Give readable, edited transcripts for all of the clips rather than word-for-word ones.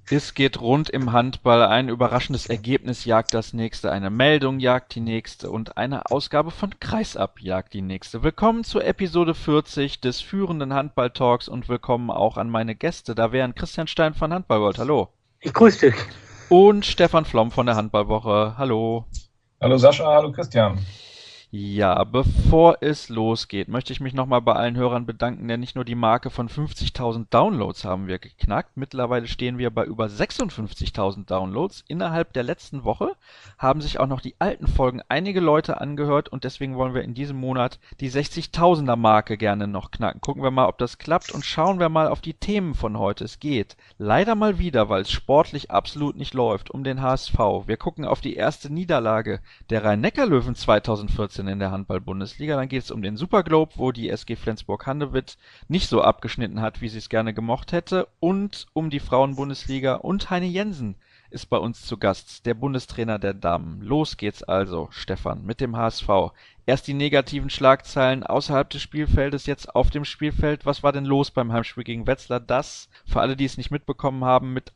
Es geht rund im Handball. Ein überraschendes Ergebnis jagt das nächste, eine Meldung jagt die nächste und eine Ausgabe von Kreisab jagt die nächste. Willkommen zur Episode 40 des führenden Handball-Talks und willkommen auch an meine Gäste. Da wären Christian Stein von Handballworld, hallo. Ich grüße dich. Und Stefan Flom von der Handballwoche, hallo. Hallo Sascha, hallo Christian. Ja, bevor es losgeht, möchte ich mich nochmal bei allen Hörern bedanken, denn nicht nur die Marke von 50.000 Downloads haben wir geknackt. Mittlerweile stehen wir bei über 56.000 Downloads. Innerhalb der letzten Woche haben sich auch noch die alten Folgen einige Leute angehört und deswegen wollen wir in diesem Monat die 60.000er Marke gerne noch knacken. Gucken wir mal, ob das klappt und schauen wir mal auf die Themen von heute. Es geht leider mal wieder, weil es sportlich absolut nicht läuft, um den HSV. Wir gucken auf die erste Niederlage der Rhein-Neckar-Löwen 2014 in der Handball-Bundesliga. Dann geht es um den Superglobe, wo die SG Flensburg-Handewitt nicht so abgeschnitten hat, wie sie es gerne gemocht hätte. Und um die Frauen-Bundesliga. Und Heine Jensen ist bei uns zu Gast, der Bundestrainer der Damen. Los geht's also, Stefan, mit dem HSV. Erst die negativen Schlagzeilen außerhalb des Spielfeldes, jetzt auf dem Spielfeld. Was war denn los beim Heimspiel gegen Wetzlar, das, für alle, die es nicht mitbekommen haben, mit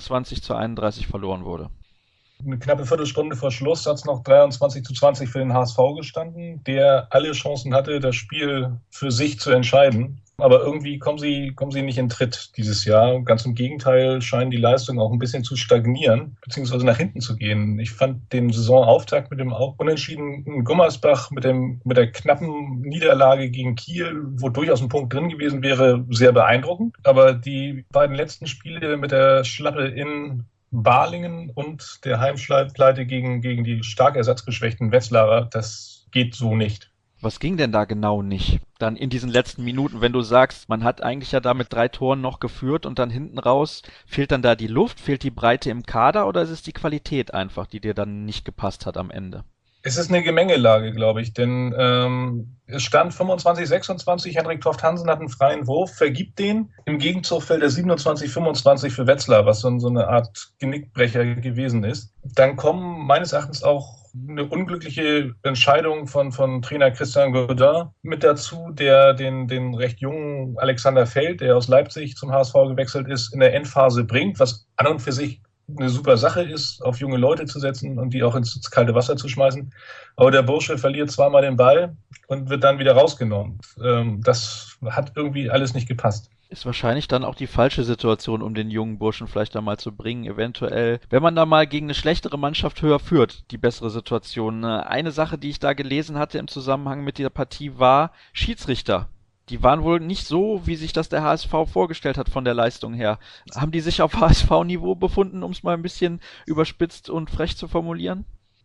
28:31 verloren wurde? Eine knappe Viertelstunde vor Schluss hat es noch 23:20 für den HSV gestanden, der alle Chancen hatte, das Spiel für sich zu entscheiden. Aber irgendwie kommen sie nicht in Tritt dieses Jahr. Ganz im Gegenteil scheinen die Leistungen auch ein bisschen zu stagnieren, beziehungsweise nach hinten zu gehen. Ich fand den Saisonauftakt mit dem auch unentschiedenen Gummersbach, mit der knappen Niederlage gegen Kiel, wo durchaus ein Punkt drin gewesen wäre, sehr beeindruckend. Aber die beiden letzten Spiele mit der Schlappe in Balingen und der Heimpleite gegen die stark ersatzgeschwächten Wetzlarer, das geht so nicht. Was ging denn da genau nicht? Dann in diesen letzten Minuten, wenn du sagst, man hat eigentlich ja da mit 3 Toren noch geführt und dann hinten raus, fehlt dann da die Luft, fehlt die Breite im Kader oder ist es die Qualität einfach, die dir dann nicht gepasst hat am Ende? Es ist eine Gemengelage, glaube ich, denn es stand 25:26, Henrik Toft Hansen hat einen freien Wurf, vergibt den. Im Gegenzug fällt er 27:25 für Wetzlar, was so eine Art Genickbrecher gewesen ist. Dann kommen meines Erachtens auch eine unglückliche Entscheidung von Trainer Christian Godin mit dazu, der den recht jungen Alexander Feld, der aus Leipzig zum HSV gewechselt ist, in der Endphase bringt, was an und für sich eine super Sache ist, auf junge Leute zu setzen und die auch ins kalte Wasser zu schmeißen. Aber der Bursche verliert zweimal den Ball und wird dann wieder rausgenommen. Das hat irgendwie alles nicht gepasst. Ist wahrscheinlich dann auch die falsche Situation, um den jungen Burschen vielleicht da mal zu bringen. Eventuell, wenn man da mal gegen eine schlechtere Mannschaft höher führt, die bessere Situation. Eine Sache, die ich da gelesen hatte im Zusammenhang mit dieser Partie, war Schiedsrichter. Die waren wohl nicht so, wie sich das der HSV vorgestellt hat von der Leistung her. Haben die sich auf HSV-Niveau befunden, um es mal ein bisschen überspitzt und frech zu formulieren?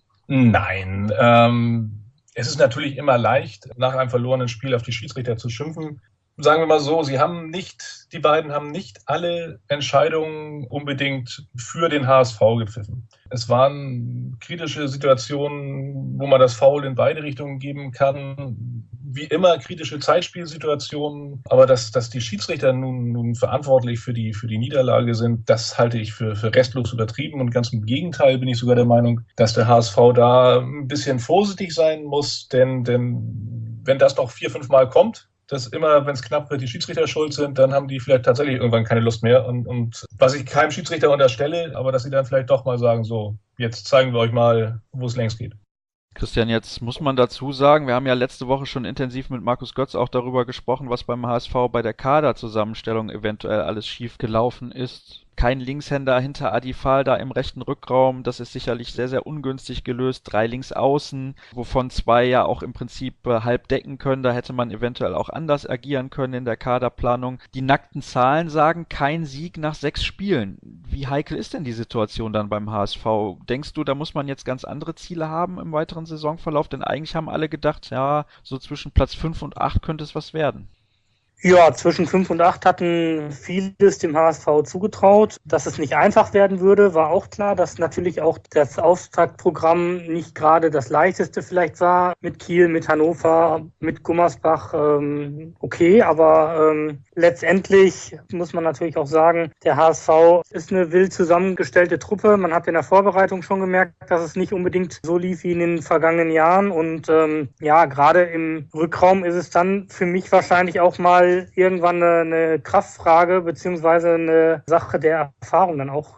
Nein, es ist natürlich immer leicht, nach einem verlorenen Spiel auf die Schiedsrichter zu schimpfen. Sagen wir mal so, die beiden haben nicht alle Entscheidungen unbedingt für den HSV gepfiffen. Es waren kritische Situationen, wo man das Foul in beide Richtungen geben kann. Wie immer kritische Zeitspielsituationen. Aber dass die Schiedsrichter nun verantwortlich für die Niederlage sind, das halte ich für restlos übertrieben. Und ganz im Gegenteil bin ich sogar der Meinung, dass der HSV da ein bisschen vorsichtig sein muss. Denn wenn das noch 4, 5 Mal kommt, dass immer, wenn es knapp wird, die Schiedsrichter schuld sind, dann haben die vielleicht tatsächlich irgendwann keine Lust mehr. Und was ich keinem Schiedsrichter unterstelle, aber dass sie dann vielleicht doch mal sagen, so, jetzt zeigen wir euch mal, wo es längst geht. Christian, jetzt muss man dazu sagen, wir haben ja letzte Woche schon intensiv mit Markus Götz auch darüber gesprochen, was beim HSV bei der Kaderzusammenstellung eventuell alles schief gelaufen ist. Kein Linkshänder hinter Adi Fahl da im rechten Rückraum, das ist sicherlich sehr, sehr ungünstig gelöst. 3 Linksaußen, wovon 2 ja auch im Prinzip halb decken können. Da hätte man eventuell auch anders agieren können in der Kaderplanung. Die nackten Zahlen sagen, kein Sieg nach 6 Spielen. Wie heikel ist denn die Situation dann beim HSV? Denkst du, da muss man jetzt ganz andere Ziele haben im weiteren Saisonverlauf? Denn eigentlich haben alle gedacht, ja, so zwischen Platz 5 und 8 könnte es was werden. Ja, zwischen 5 und 8 hatten vieles dem HSV zugetraut. Dass es nicht einfach werden würde, war auch klar. Dass natürlich auch das Auftaktprogramm nicht gerade das leichteste vielleicht war. Mit Kiel, mit Hannover, mit Gummersbach, okay. Aber letztendlich muss man natürlich auch sagen, der HSV ist eine wild zusammengestellte Truppe. Man hat in der Vorbereitung schon gemerkt, dass es nicht unbedingt so lief wie in den vergangenen Jahren. Und ja, gerade im Rückraum ist es dann für mich wahrscheinlich auch mal mal irgendwann eine Kraftfrage beziehungsweise eine Sache der Erfahrung dann auch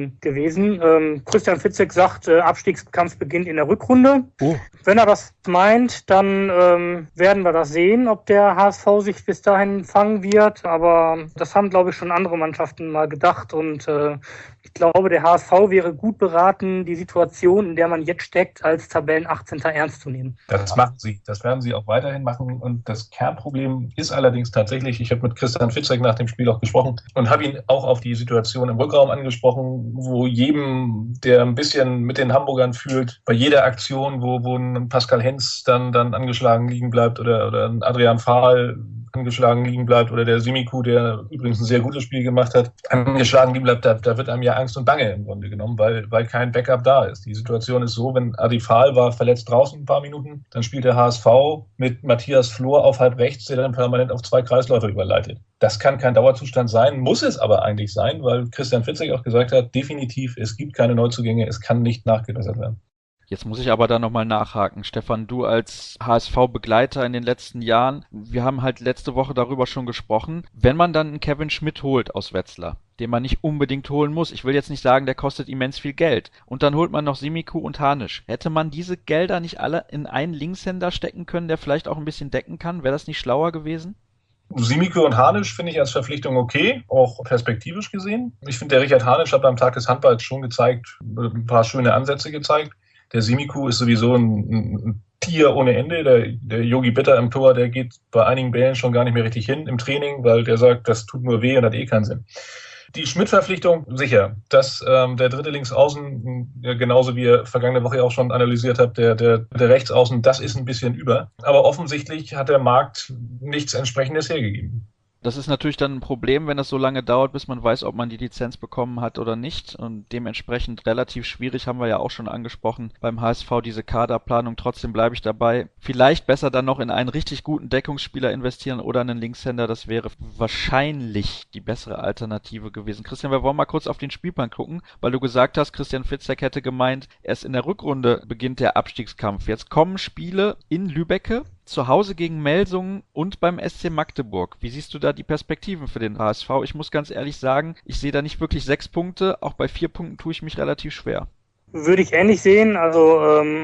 gewesen. Christian Fitzek sagt, Abstiegskampf beginnt in der Rückrunde. Wenn er das meint, dann werden wir das sehen, ob der HSV sich bis dahin fangen wird. Aber das haben, glaube ich, schon andere Mannschaften mal gedacht. Und ich glaube, der HSV wäre gut beraten, die Situation, in der man jetzt steckt, als Tabellen 18. ernst zu nehmen. Das machen sie. Das werden sie auch weiterhin machen. Und das Kernproblem ist allerdings tatsächlich, ich habe mit Christian Fitzek nach dem Spiel auch gesprochen und habe ihn auch auf die Situation im Rückraum angesprochen, wo jedem, der ein bisschen mit den Hamburgern fühlt, bei jeder Aktion, wo ein Pascal Hens dann angeschlagen liegen bleibt oder ein Adrian Fahl angeschlagen liegen bleibt oder der Simiku, der übrigens ein sehr gutes Spiel gemacht hat, angeschlagen liegen bleibt, da wird einem ja Angst und Bange im Grunde genommen, weil kein Backup da ist. Die Situation ist so, wenn Adi Fahl war verletzt draußen ein paar Minuten, dann spielt der HSV mit Matthias Flor auf halb rechts, der dann permanent auf 2 Kreisläufer überleitet. Das kann kein Dauerzustand sein, muss es aber eigentlich sein, weil Christian Fitzek auch gesagt hat, definitiv, es gibt keine Neuzugänge, es kann nicht nachgebessert werden. Jetzt muss ich aber da nochmal nachhaken. Stefan, du als HSV-Begleiter in den letzten Jahren, wir haben halt letzte Woche darüber schon gesprochen, wenn man dann einen Kevin Schmidt holt aus Wetzlar, den man nicht unbedingt holen muss, ich will jetzt nicht sagen, der kostet immens viel Geld, und dann holt man noch Simiku und Hanisch. Hätte man diese Gelder nicht alle in einen Linkshänder stecken können, der vielleicht auch ein bisschen decken kann? Wäre das nicht schlauer gewesen? Simiku und Hanisch finde ich als Verpflichtung okay, auch perspektivisch gesehen. Ich finde, der Richard Hanisch hat beim Tag des Handballs schon gezeigt, ein paar schöne Ansätze gezeigt. Der Simiku ist sowieso ein Tier ohne Ende. Der Yogi Bitter im Tor, der geht bei einigen Bällen schon gar nicht mehr richtig hin im Training, weil der sagt, das tut nur weh und hat keinen Sinn. Die Schmidt-Verpflichtung, sicher. Dass der dritte Linksaußen, genauso wie ihr vergangene Woche auch schon analysiert habt, der Rechtsaußen, das ist ein bisschen über. Aber offensichtlich hat der Markt nichts Entsprechendes hergegeben. Das ist natürlich dann ein Problem, wenn das so lange dauert, bis man weiß, ob man die Lizenz bekommen hat oder nicht. Und dementsprechend relativ schwierig, haben wir ja auch schon angesprochen, beim HSV diese Kaderplanung. Trotzdem bleibe ich dabei. Vielleicht besser dann noch in einen richtig guten Deckungsspieler investieren oder einen Linkshänder. Das wäre wahrscheinlich die bessere Alternative gewesen. Christian, wir wollen mal kurz auf den Spielplan gucken, weil du gesagt hast, Christian Fitzek hätte gemeint, erst in der Rückrunde beginnt der Abstiegskampf. Jetzt kommen Spiele in Lübbecke, zu Hause gegen Melsungen und beim SC Magdeburg. Wie siehst du da die Perspektiven für den HSV? Ich muss ganz ehrlich sagen, ich sehe da nicht wirklich 6 Punkte. Auch bei 4 Punkten tue ich mich relativ schwer. Würde ich ähnlich sehen. Also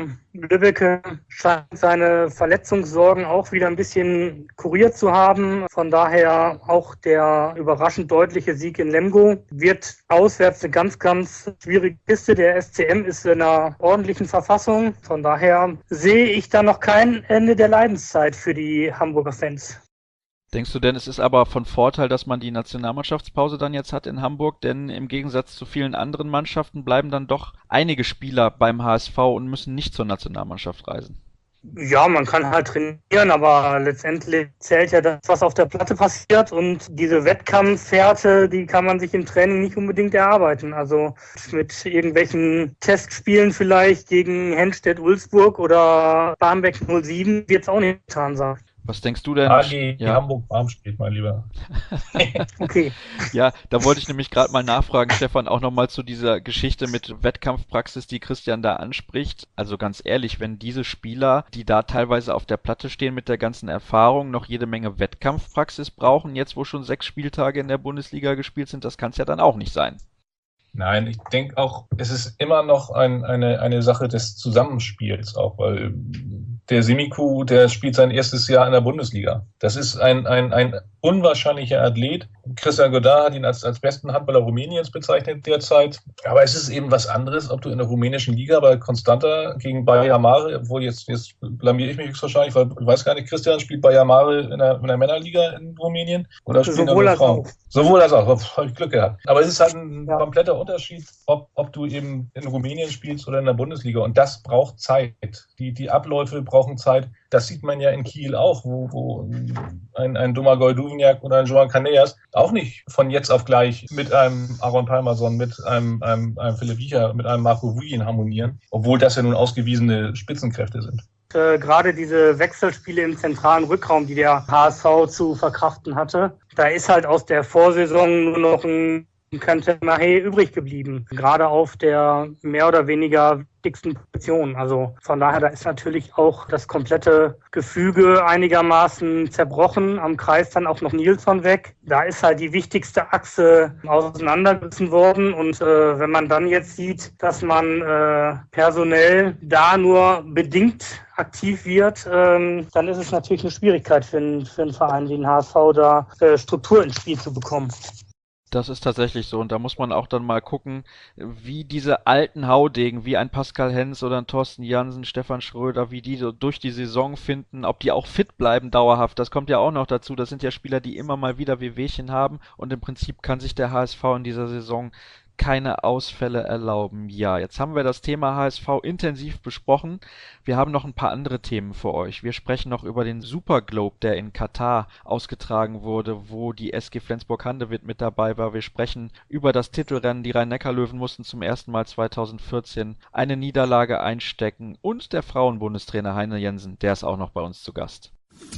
Lübbecke scheint seine Verletzungssorgen auch wieder ein bisschen kuriert zu haben. Von daher auch der überraschend deutliche Sieg in Lemgo wird auswärts eine ganz, ganz schwierige Kiste. Der SCM ist in einer ordentlichen Verfassung. Von daher sehe ich da noch kein Ende der Leidenszeit für die Hamburger Fans. Denkst du denn, es ist aber von Vorteil, dass man die Nationalmannschaftspause dann jetzt hat in Hamburg? Denn im Gegensatz zu vielen anderen Mannschaften bleiben dann doch einige Spieler beim HSV und müssen nicht zur Nationalmannschaft reisen. Ja, man kann halt trainieren, aber letztendlich zählt ja das, was auf der Platte passiert, und diese Wettkampfhärte, die kann man sich im Training nicht unbedingt erarbeiten. Also mit irgendwelchen Testspielen vielleicht gegen Henstedt-Ulzburg oder Barmbek 07 wird es auch nicht getan sein. Was denkst du denn? AG Hamburg-Barm spielt, mein Lieber. Okay. Ja, da wollte ich nämlich gerade mal nachfragen, Stefan, auch nochmal zu dieser Geschichte mit Wettkampfpraxis, die Christian da anspricht. Also ganz ehrlich, wenn diese Spieler, die da teilweise auf der Platte stehen mit der ganzen Erfahrung, noch jede Menge Wettkampfpraxis brauchen, jetzt wo schon 6 Spieltage in der Bundesliga gespielt sind, das kann es ja dann auch nicht sein. Nein, ich denke auch, es ist immer noch eine Sache des Zusammenspiels auch, weil der Simiku, der spielt sein erstes Jahr in der Bundesliga. Das ist ein unwahrscheinlicher Athlet. Christian Godard hat ihn als besten Handballer Rumäniens bezeichnet derzeit. Aber es ist eben was anderes, ob du in der rumänischen Liga bei Constanta gegen Bayer Mare, obwohl jetzt blamiere ich mich höchstwahrscheinlich, weil ich weiß gar nicht, Christian spielt Bayer Mare in der Männerliga in Rumänien oder spielt er nur Frauen? Sowohl als auch, habe ich Glück gehabt. Aber es ist halt ein kompletter Unterschied, ob du eben in Rumänien spielst oder in der Bundesliga. Und das braucht Zeit. Die Abläufe brauchen Zeit. Das sieht man ja in Kiel auch, wo ein Domagoj Duvniak oder ein Joan Caneas auch nicht von jetzt auf gleich mit einem Aaron Palmerson, mit einem Philipp Wiecher, mit einem Marco Vuyin harmonieren, obwohl das ja nun ausgewiesene Spitzenkräfte sind. Gerade diese Wechselspiele im zentralen Rückraum, die der HSV zu verkraften hatte, da ist halt aus der Vorsaison nur noch ein könnte nachher übrig geblieben. Gerade auf der mehr oder weniger dicksten Position. Also von daher, da ist natürlich auch das komplette Gefüge einigermaßen zerbrochen. Am Kreis dann auch noch Nilsson weg. Da ist halt die wichtigste Achse auseinandergerissen worden. Und wenn man dann jetzt sieht, dass man personell da nur bedingt aktiv wird, dann ist es natürlich eine Schwierigkeit für einen Verein wie den HSV, da Struktur ins Spiel zu bekommen. Das ist tatsächlich so und da muss man auch dann mal gucken, wie diese alten Haudegen, wie ein Pascal Hens oder ein Thorsten Jansen, Stefan Schröder, wie die so durch die Saison finden, ob die auch fit bleiben dauerhaft. Das kommt ja auch noch dazu. Das sind ja Spieler, die immer mal wieder Wehwehchen haben und im Prinzip kann sich der HSV in dieser Saison keine Ausfälle erlauben. Ja, jetzt haben wir das Thema HSV intensiv besprochen. Wir haben noch ein paar andere Themen für euch. Wir sprechen noch über den Super Globe, der in Katar ausgetragen wurde, wo die SG Flensburg-Handewitt mit dabei war. Wir sprechen über das Titelrennen. Die Rhein-Neckar-Löwen mussten zum ersten Mal 2014 eine Niederlage einstecken und der Frauenbundestrainer Heine Jensen, der ist auch noch bei uns zu Gast.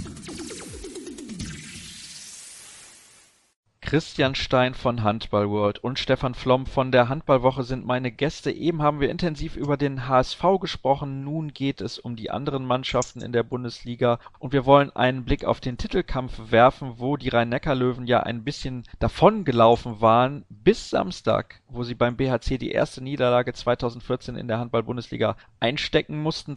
Christian Stein von Handball World und Stefan Flom von der Handballwoche sind meine Gäste. Eben haben wir intensiv über den HSV gesprochen. Nun geht es um die anderen Mannschaften in der Bundesliga und wir wollen einen Blick auf den Titelkampf werfen, wo die Rhein-Neckar-Löwen ja ein bisschen davongelaufen waren bis Samstag, wo sie beim BHC die erste Niederlage 2014 in der Handball-Bundesliga einstecken mussten.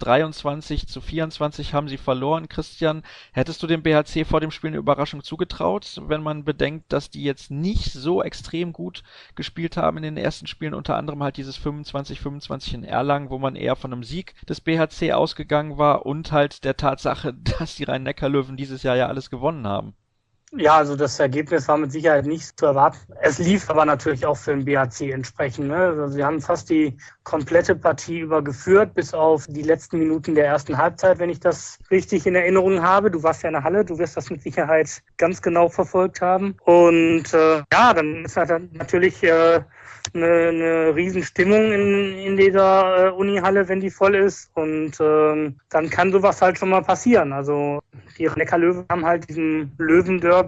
23-24 haben sie verloren. Christian, hättest du dem BHC vor dem Spiel eine Überraschung zugetraut, wenn man bedenkt, dass die jetzt nicht so extrem gut gespielt haben in den ersten Spielen, unter anderem halt dieses 25-25 in Erlangen, wo man eher von einem Sieg des BHC ausgegangen war und halt der Tatsache, dass die Rhein-Neckar-Löwen dieses Jahr ja alles gewonnen haben? Ja, also das Ergebnis war mit Sicherheit nicht zu erwarten. Es lief aber natürlich auch für den BHC entsprechend. Ne? Also sie haben fast die komplette Partie über geführt, bis auf die letzten Minuten der ersten Halbzeit, wenn ich das richtig in Erinnerung habe. Du warst ja in der Halle, du wirst das mit Sicherheit ganz genau verfolgt haben. Und ja, dann ist halt natürlich eine Riesenstimmung in dieser Unihalle, wenn die voll ist. Und dann kann sowas halt schon mal passieren. Also die Neckar-Löwen haben halt diesem Löwenderby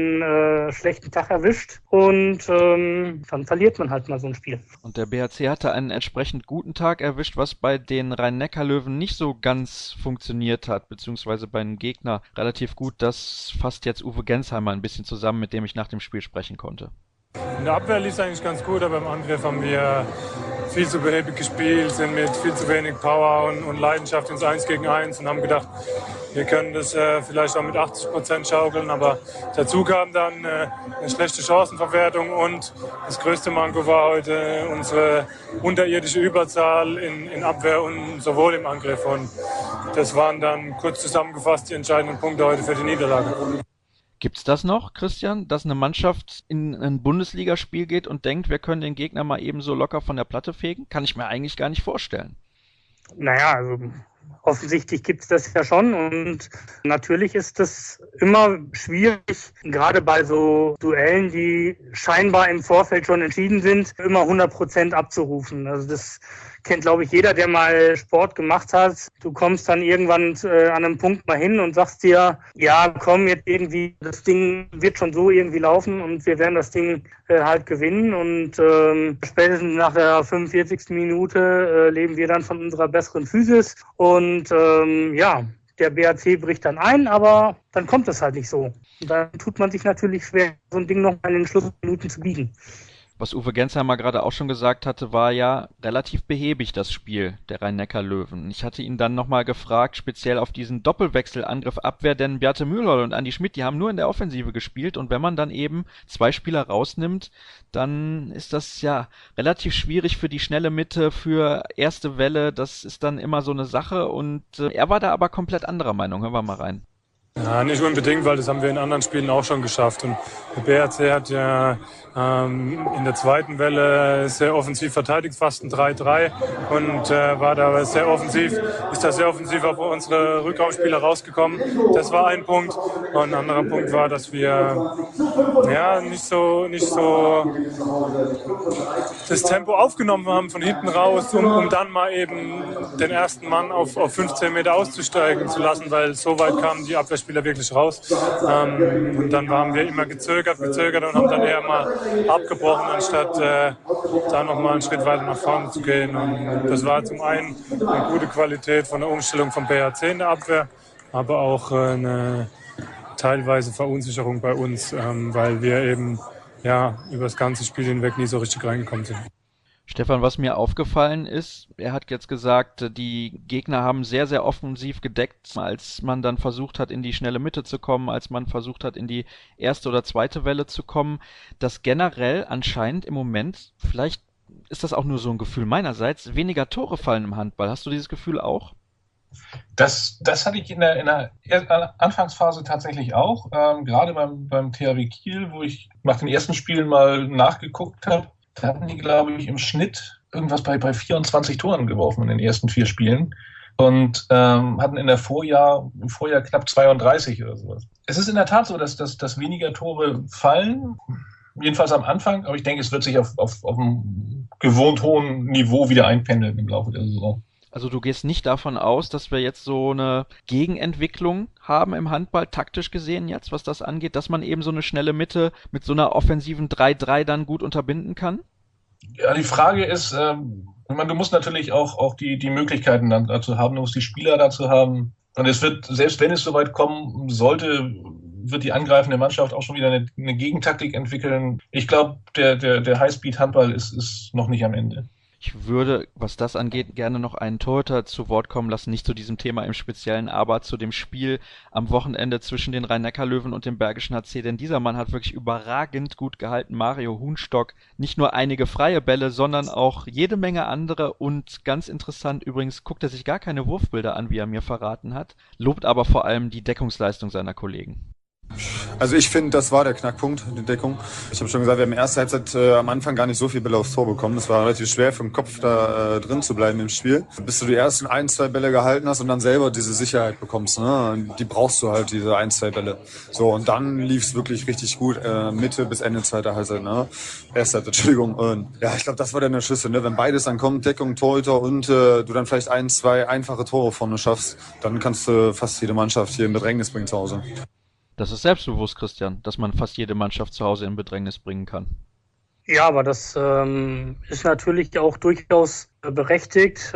einen schlechten Tag erwischt und dann verliert man halt mal so ein Spiel. Und der BHC hatte einen entsprechend guten Tag erwischt, was bei den Rhein-Neckar-Löwen nicht so ganz funktioniert hat, beziehungsweise bei einem Gegner relativ gut. Das fasst jetzt Uwe Gensheimer ein bisschen zusammen, mit dem ich nach dem Spiel sprechen konnte. In der Abwehr lief es eigentlich ganz gut, aber im Angriff haben wir viel zu behäbig gespielt, sind mit viel zu wenig Power und Leidenschaft ins 1 gegen 1 und haben gedacht, wir können das vielleicht auch mit 80% schaukeln, aber dazu kam dann eine schlechte Chancenverwertung und das größte Manko war heute unsere unterirdische Überzahl in Abwehr und sowohl im Angriff und das waren dann kurz zusammengefasst die entscheidenden Punkte heute für die Niederlage. Gibt's das noch, Christian, dass eine Mannschaft in ein Bundesligaspiel geht und denkt, wir können den Gegner mal eben so locker von der Platte fegen? Kann ich mir eigentlich gar nicht vorstellen. Naja, also offensichtlich gibt es das ja schon und natürlich ist das immer schwierig, gerade bei so Duellen, die scheinbar im Vorfeld schon entschieden sind, immer 100% abzurufen. Also das kennt, glaube ich, jeder, der mal Sport gemacht hat. Du kommst dann irgendwann an einem Punkt mal hin und sagst dir, ja, komm, jetzt irgendwie, das Ding wird schon so irgendwie laufen und wir werden das Ding halt gewinnen und spätestens nach der 45. Minute leben wir dann von unserer besseren Physis und ja, der BHC bricht dann ein, aber dann kommt es halt nicht so. Und dann tut man sich natürlich schwer, so ein Ding noch in den Schlussminuten zu biegen. Was Uwe Gensheimer gerade auch schon gesagt hatte, war ja relativ behäbig das Spiel der Rhein-Neckar-Löwen. Ich hatte ihn dann nochmal gefragt, speziell auf diesen Doppelwechsel Abwehr, denn Bjarte Mühlholl und Andi Schmidt, die haben nur in der Offensive gespielt und wenn man dann eben 2 Spieler rausnimmt, dann ist das ja relativ schwierig für die schnelle Mitte, für erste Welle, das ist dann immer so eine Sache und er war da aber komplett anderer Meinung. Hören wir mal rein. Ja, nicht unbedingt, weil das haben wir in anderen Spielen auch schon geschafft. Und der BHC hat ja in der zweiten Welle sehr offensiv verteidigt, fast ein 3-3 und war da sehr offensiv, ist da sehr offensiv auf unsere Rückraumspieler rausgekommen. Das war ein Punkt. Und ein anderer Punkt war, dass wir nicht so das Tempo aufgenommen haben von hinten raus, um dann mal eben den ersten Mann auf 15 Meter auszusteigen zu lassen, weil so weit kamen die Abwehrspieler wirklich raus. Und dann haben wir immer gezögert und haben dann eher mal abgebrochen, anstatt da nochmal einen Schritt weiter nach vorne zu gehen. Und das war zum einen eine gute Qualität von der Umstellung vom BHC in der Abwehr, aber auch eine teilweise Verunsicherung bei uns, weil wir eben über das ganze Spiel hinweg nie so richtig reingekommen sind. Stefan, was mir aufgefallen ist, er hat jetzt gesagt, die Gegner haben sehr, sehr offensiv gedeckt, als man dann versucht hat, in die schnelle Mitte zu kommen, als man versucht hat, in die erste oder zweite Welle zu kommen, dass generell anscheinend im Moment, vielleicht ist das auch nur so ein Gefühl meinerseits, weniger Tore fallen im Handball. Hast du dieses Gefühl auch? Das hatte ich in der Anfangsphase tatsächlich auch, gerade beim THW Kiel, wo ich nach den ersten Spielen mal nachgeguckt habe. Da hatten die, glaube ich, im Schnitt irgendwas bei 24 Toren geworfen in den ersten 4 Spielen und hatten im Vorjahr knapp 32 oder sowas. Es ist in der Tat so, dass weniger Tore fallen, jedenfalls am Anfang, aber ich denke, es wird sich auf einem gewohnt hohen Niveau wieder einpendeln im Laufe der Saison. Also du gehst nicht davon aus, dass wir jetzt so eine Gegenentwicklung haben im Handball, taktisch gesehen jetzt, was das angeht, dass man eben so eine schnelle Mitte mit so einer offensiven 3-3 dann gut unterbinden kann? Ja, die Frage ist, du musst natürlich auch die Möglichkeiten dann dazu haben, du musst die Spieler dazu haben. Und es wird, selbst wenn es soweit kommen sollte, wird die angreifende Mannschaft auch schon wieder eine Gegentaktik entwickeln. Ich glaube, der Highspeed-Handball ist noch nicht am Ende. Ich würde, was das angeht, gerne noch einen Torhüter zu Wort kommen lassen, nicht zu diesem Thema im Speziellen, aber zu dem Spiel am Wochenende zwischen den Rhein-Neckar-Löwen und dem Bergischen HC, denn dieser Mann hat wirklich überragend gut gehalten. Mario Huhnstock, nicht nur einige freie Bälle, sondern auch jede Menge andere und ganz interessant übrigens, guckt er sich gar keine Wurfbilder an, wie er mir verraten hat, lobt aber vor allem die Deckungsleistung seiner Kollegen. Also ich finde, das war der Knackpunkt, die Deckung. Ich habe schon gesagt, wir haben in der ersten Halbzeit am Anfang gar nicht so viel Bälle aufs Tor bekommen. Es war relativ schwer für den Kopf da drin zu bleiben im Spiel. Bis du die ersten 1-2 Bälle gehalten hast und dann selber diese Sicherheit bekommst. Ne? Die brauchst du halt, diese 1-2 Bälle. So, und dann lief es wirklich richtig gut, Mitte bis Ende zweiter Halbzeit. Ne? Erste Halbzeit, Entschuldigung. Und ja, ich glaube, das war dann der Schlüssel. Ne? Wenn beides dann kommt, Deckung, Torhüter und du dann vielleicht 1-2 einfache Tore vorne schaffst, dann kannst du fast jede Mannschaft hier in Bedrängnis bringen zu Hause. Das ist selbstbewusst, Christian, dass man fast jede Mannschaft zu Hause in Bedrängnis bringen kann. Ja, aber das ist natürlich auch durchaus berechtigt.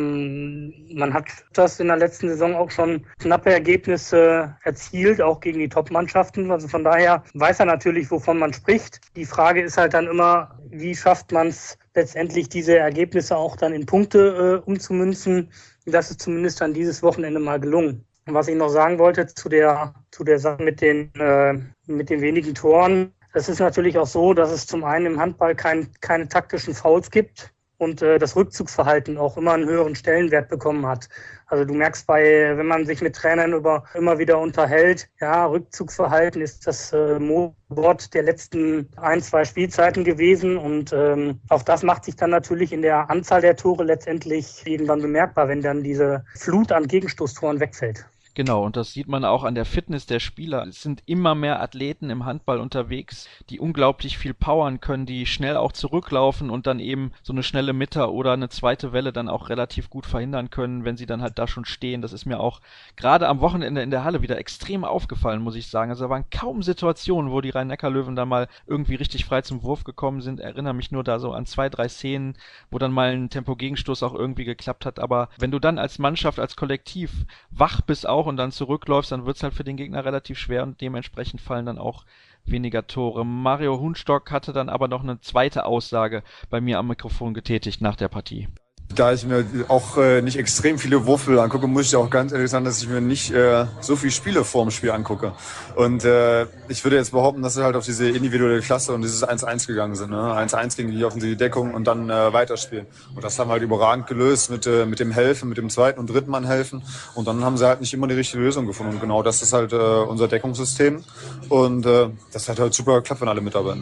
Man hat das in der letzten Saison auch schon knappe Ergebnisse erzielt, auch gegen die Top-Mannschaften. Also von daher weiß er natürlich, wovon man spricht. Die Frage ist halt dann immer, wie schafft man es letztendlich, diese Ergebnisse auch dann in Punkte umzumünzen. Das ist zumindest dann dieses Wochenende mal gelungen. Und was ich noch sagen wollte zu der Sache mit den wenigen Toren. Es ist natürlich auch so, dass es zum einen im Handball keine taktischen Fouls gibt und das Rückzugsverhalten auch immer einen höheren Stellenwert bekommen hat. Also du merkst wenn man sich mit Trainern immer wieder unterhält, ja, Rückzugsverhalten ist das Wort der letzten 1-2 Spielzeiten gewesen und auch das macht sich dann natürlich in der Anzahl der Tore letztendlich irgendwann bemerkbar, wenn dann diese Flut an Gegenstoßtoren wegfällt. Genau, und das sieht man auch an der Fitness der Spieler. Es sind immer mehr Athleten im Handball unterwegs, die unglaublich viel powern können, die schnell auch zurücklaufen und dann eben so eine schnelle Mitte oder eine zweite Welle dann auch relativ gut verhindern können, wenn sie dann halt da schon stehen. Das ist mir auch gerade am Wochenende in der Halle wieder extrem aufgefallen, muss ich sagen. Also da waren kaum Situationen, wo die Rhein-Neckar-Löwen da mal irgendwie richtig frei zum Wurf gekommen sind. Erinnere mich nur da so an 2, 3 Szenen, wo dann mal ein Tempo-Gegenstoß auch irgendwie geklappt hat. Aber wenn du dann als Mannschaft, als Kollektiv wach bist auch und dann zurückläufst, dann wird es halt für den Gegner relativ schwer und dementsprechend fallen dann auch weniger Tore. Mario Huhnstock hatte dann aber noch eine zweite Aussage bei mir am Mikrofon getätigt nach der Partie. Da ich mir auch nicht extrem viele Wurfbilder angucke, muss ich auch ganz ehrlich sagen, dass ich mir nicht so viele Spiele vor dem Spiel angucke. Und ich würde jetzt behaupten, dass sie halt auf diese individuelle Klasse und dieses 1-1 gegangen sind. Ne? 1-1 gegen die offensive Deckung und dann weiterspielen. Und das haben wir halt überragend gelöst mit dem Helfen, mit dem zweiten und dritten Mann helfen. Und dann haben sie halt nicht immer die richtige Lösung gefunden. Und genau das ist halt unser Deckungssystem. Und das hat halt super geklappt, wenn alle mitarbeiten.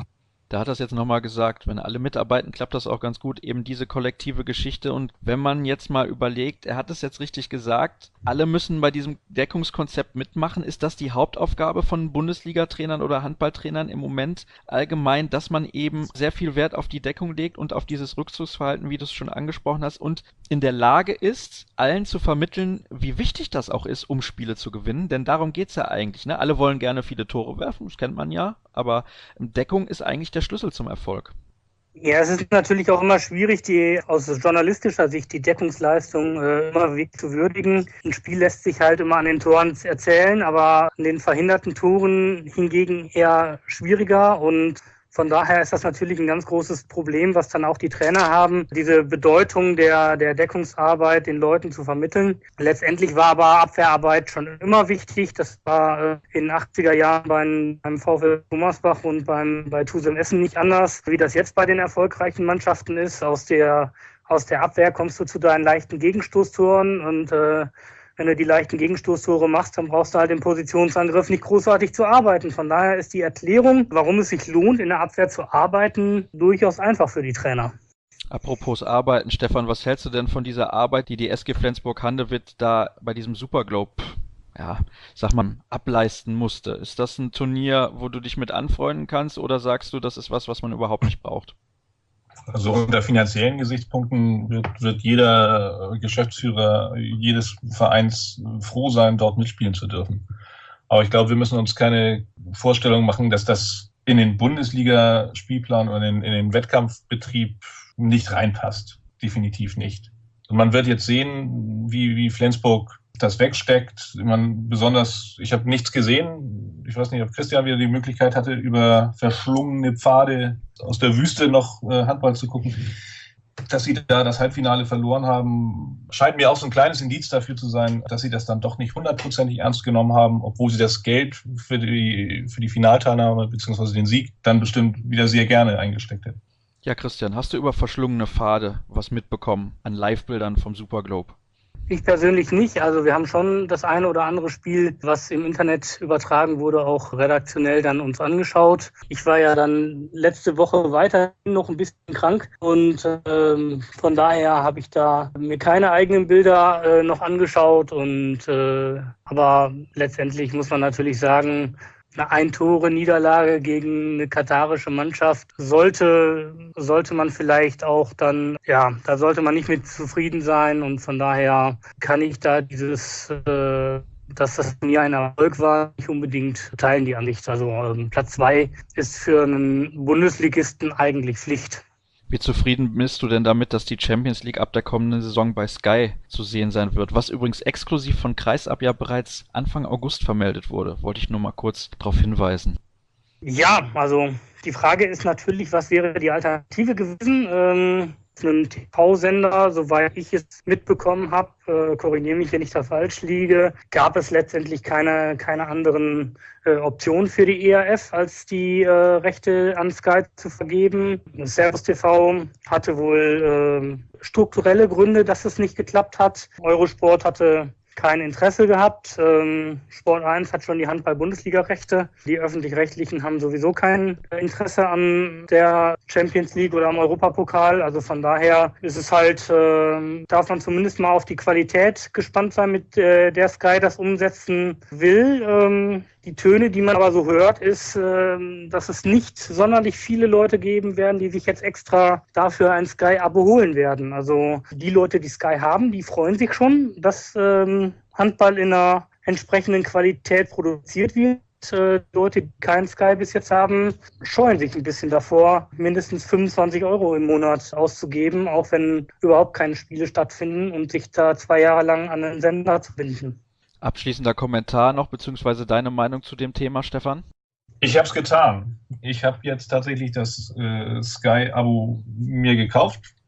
Da hat er es jetzt nochmal gesagt, wenn alle mitarbeiten, klappt das auch ganz gut, eben diese kollektive Geschichte. Und wenn man jetzt mal überlegt, er hat es jetzt richtig gesagt, alle müssen bei diesem Deckungskonzept mitmachen. Ist das die Hauptaufgabe von Bundesliga-Trainern oder Handballtrainern im Moment allgemein, dass man eben sehr viel Wert auf die Deckung legt und auf dieses Rückzugsverhalten, wie du es schon angesprochen hast, und in der Lage ist, allen zu vermitteln, wie wichtig das auch ist, um Spiele zu gewinnen? Denn darum geht's ja eigentlich, ne? Alle wollen gerne viele Tore werfen, das kennt man ja, aber Deckung ist eigentlich der Schlüssel zum Erfolg. Ja, es ist natürlich auch immer schwierig, aus journalistischer Sicht die Deckungsleistung immer zu würdigen. Ein Spiel lässt sich halt immer an den Toren erzählen, aber an den verhinderten Toren hingegen eher schwieriger, und von daher ist das natürlich ein ganz großes Problem, was dann auch die Trainer haben, diese Bedeutung der Deckungsarbeit den Leuten zu vermitteln. Letztendlich war aber Abwehrarbeit schon immer wichtig. Das war in den 80er Jahren beim VfL Gummersbach und bei TuSem Essen nicht anders, wie das jetzt bei den erfolgreichen Mannschaften ist. Aus der Abwehr kommst du zu deinen leichten Gegenstoßtoren, und wenn du die leichten Gegenstoßtore machst, dann brauchst du halt im Positionsangriff nicht großartig zu arbeiten. Von daher ist die Erklärung, warum es sich lohnt, in der Abwehr zu arbeiten, durchaus einfach für die Trainer. Apropos Arbeiten, Stefan, was hältst du denn von dieser Arbeit, die SG Flensburg-Handewitt da bei diesem Superglobe, ja, sag mal, ableisten musste? Ist das ein Turnier, wo du dich mit anfreunden kannst, oder sagst du, das ist was man überhaupt nicht braucht? Also unter finanziellen Gesichtspunkten wird jeder Geschäftsführer jedes Vereins froh sein, dort mitspielen zu dürfen. Aber ich glaube, wir müssen uns keine Vorstellung machen, dass das in den Bundesliga-Spielplan oder in den Wettkampfbetrieb nicht reinpasst. Definitiv nicht. Und man wird jetzt sehen, wie Flensburg das wegsteckt. Ich habe nichts gesehen. Ich weiß nicht, ob Christian wieder die Möglichkeit hatte, über verschlungene Pfade aus der Wüste noch Handball zu gucken. Dass sie da das Halbfinale verloren haben, scheint mir auch so ein kleines Indiz dafür zu sein, dass sie das dann doch nicht 100%ig ernst genommen haben, obwohl sie das Geld für die Finalteilnahme bzw. den Sieg dann bestimmt wieder sehr gerne eingesteckt hätten. Ja, Christian, hast du über verschlungene Pfade was mitbekommen an Live-Bildern vom Superglobe? Ich persönlich nicht. Also wir haben schon das eine oder andere Spiel, was im Internet übertragen wurde, auch redaktionell dann uns angeschaut. Ich war ja dann letzte Woche weiterhin noch ein bisschen krank, und von daher habe ich da mir keine eigenen Bilder noch angeschaut. Aber letztendlich muss man natürlich sagen, eine Ein-Tore-Niederlage gegen eine katarische Mannschaft sollte man vielleicht auch dann, ja, da sollte man nicht mit zufrieden sein, und von daher kann ich da dass das Turnier ein Erfolg war, nicht unbedingt teilen, die Ansicht. Also Platz 2 ist für einen Bundesligisten eigentlich Pflicht. Wie zufrieden bist du denn damit, dass die Champions League ab der kommenden Saison bei Sky zu sehen sein wird? Was übrigens exklusiv von Kreisab ja bereits Anfang August vermeldet wurde. Wollte ich nur mal kurz darauf hinweisen. Ja, also die Frage ist natürlich, was wäre die Alternative gewesen? Einen TV-Sender, soweit ich es mitbekommen habe, korrigiere mich, wenn ich da falsch liege, gab es letztendlich keine anderen Optionen für die ERF, als die Rechte an Sky zu vergeben. Servus TV hatte wohl strukturelle Gründe, dass es nicht geklappt hat. Eurosport hatte kein Interesse gehabt. Sport 1 hat schon die Handball-Bundesliga-Rechte. Die Öffentlich-Rechtlichen haben sowieso kein Interesse an der Champions League oder am Europapokal. Also von daher ist es halt, darf man zumindest mal auf die Qualität gespannt sein, mit der Sky das umsetzen will. Die Töne, die man aber so hört, ist, dass es nicht sonderlich viele Leute geben werden, die sich jetzt extra dafür ein Sky-Abo holen werden. Also die Leute, die Sky haben, die freuen sich schon, dass Handball in einer entsprechenden Qualität produziert wird. Leute, die keinen Sky bis jetzt haben, scheuen sich ein bisschen davor, mindestens 25 € im Monat auszugeben, auch wenn überhaupt keine Spiele stattfinden, und sich da 2 Jahre lang an einen Sender zu binden. Abschließender Kommentar noch, beziehungsweise deine Meinung zu dem Thema, Stefan? Ich habe es getan. Ich habe jetzt tatsächlich das Sky-Abo mir gekauft.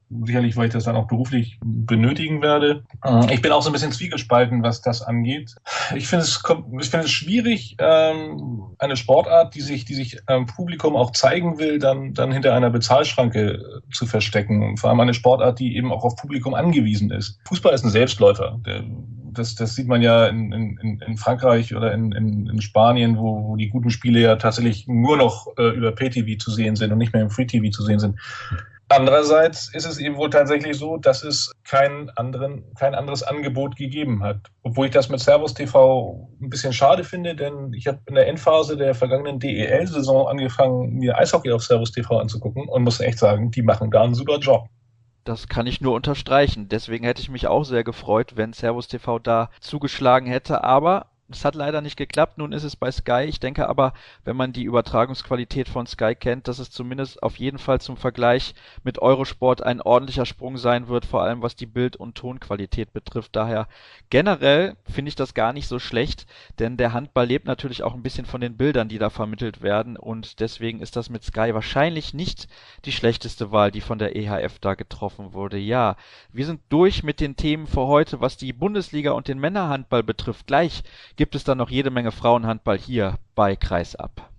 sicherlich, weil ich das dann auch beruflich benötigen werde. Ich bin auch so ein bisschen zwiegespalten, was das angeht. Ich finde es schwierig, eine Sportart, die sich Publikum auch zeigen will, dann hinter einer Bezahlschranke zu verstecken. Und vor allem eine Sportart, die eben auch auf Publikum angewiesen ist. Fußball ist ein Selbstläufer. Das sieht man ja in Frankreich oder in Spanien, wo die guten Spiele ja tatsächlich nur noch über Pay-TV zu sehen sind und nicht mehr im Free-TV zu sehen sind. Andererseits ist es eben wohl tatsächlich so, dass es kein anderes Angebot gegeben hat. Obwohl ich das mit Servus TV ein bisschen schade finde, denn ich habe in der Endphase der vergangenen DEL-Saison angefangen, mir Eishockey auf Servus TV anzugucken und muss echt sagen, die machen da einen super Job. Das kann ich nur unterstreichen. Deswegen hätte ich mich auch sehr gefreut, wenn Servus TV da zugeschlagen hätte. Aber es hat leider nicht geklappt. Nun ist es bei Sky. Ich denke aber, wenn man die Übertragungsqualität von Sky kennt, dass es zumindest auf jeden Fall zum Vergleich mit Eurosport ein ordentlicher Sprung sein wird, vor allem was die Bild- und Tonqualität betrifft. Daher generell finde ich das gar nicht so schlecht, denn der Handball lebt natürlich auch ein bisschen von den Bildern, die da vermittelt werden, und deswegen ist das mit Sky wahrscheinlich nicht die schlechteste Wahl, die von der EHF da getroffen wurde. Ja, wir sind durch mit den Themen für heute, was die Bundesliga und den Männerhandball betrifft. Gleich gibt es dann noch jede Menge Frauenhandball hier bei Kreisab.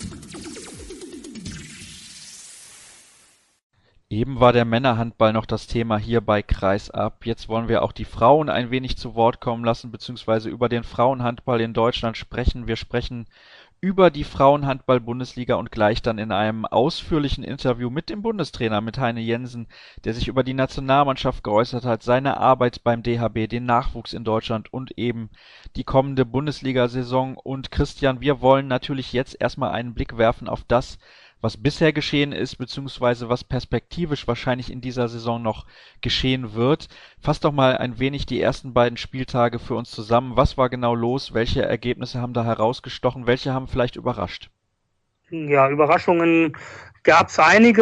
Eben war der Männerhandball noch das Thema hier bei Kreisab. Jetzt wollen wir auch die Frauen ein wenig zu Wort kommen lassen, beziehungsweise über den Frauenhandball in Deutschland sprechen. Wir sprechen über die Frauenhandball-Bundesliga und gleich dann in einem ausführlichen Interview mit dem Bundestrainer, mit Heine Jensen, der sich über die Nationalmannschaft geäußert hat, seine Arbeit beim DHB, den Nachwuchs in Deutschland und eben die kommende Bundesliga-Saison. Und Christian, wir wollen natürlich jetzt erstmal einen Blick werfen auf das, was bisher geschehen ist, beziehungsweise was perspektivisch wahrscheinlich in dieser Saison noch geschehen wird. Fass doch mal ein wenig die ersten beiden Spieltage für uns zusammen. Was war genau los? Welche Ergebnisse haben da herausgestochen? Welche haben vielleicht überrascht? Ja, Überraschungen gab es einige,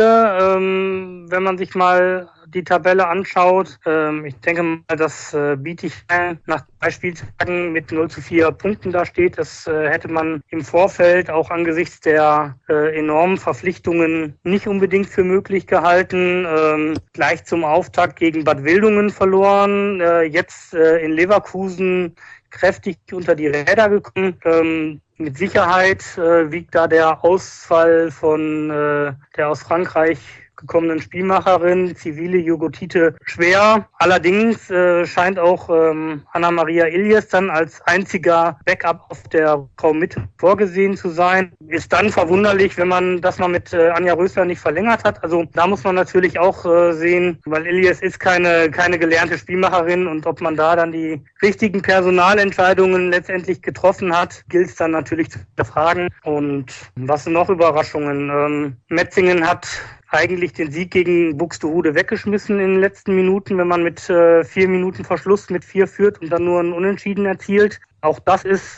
wenn man sich mal die Tabelle anschaut. Ich denke mal, dass Bietigheim nach 3 Spieltagen mit 0:4 Punkten da steht. Das hätte man im Vorfeld auch angesichts der enormen Verpflichtungen nicht unbedingt für möglich gehalten. Gleich zum Auftakt gegen Bad Wildungen verloren. Jetzt in Leverkusen kräftig unter die Räder gekommen. Mit Sicherheit wiegt da der Ausfall von der aus Frankreich gekommenen Spielmacherin Zivile Jogotite schwer. Allerdings scheint auch Anna-Maria Ilias dann als einziger Backup auf der Frau-Mitte vorgesehen zu sein. Ist dann verwunderlich, wenn man das mal mit Anja Rösler nicht verlängert hat. Also da muss man natürlich auch sehen, weil Ilias ist keine gelernte Spielmacherin, und ob man da dann die richtigen Personalentscheidungen letztendlich getroffen hat, gilt es dann natürlich zu hinterfragen. Und was sind noch Überraschungen? Metzingen hat eigentlich den Sieg gegen Buxtehude weggeschmissen in den letzten Minuten, wenn man mit 4 Minuten Verschluss mit 4 führt und dann nur ein Unentschieden erzielt. Auch das ist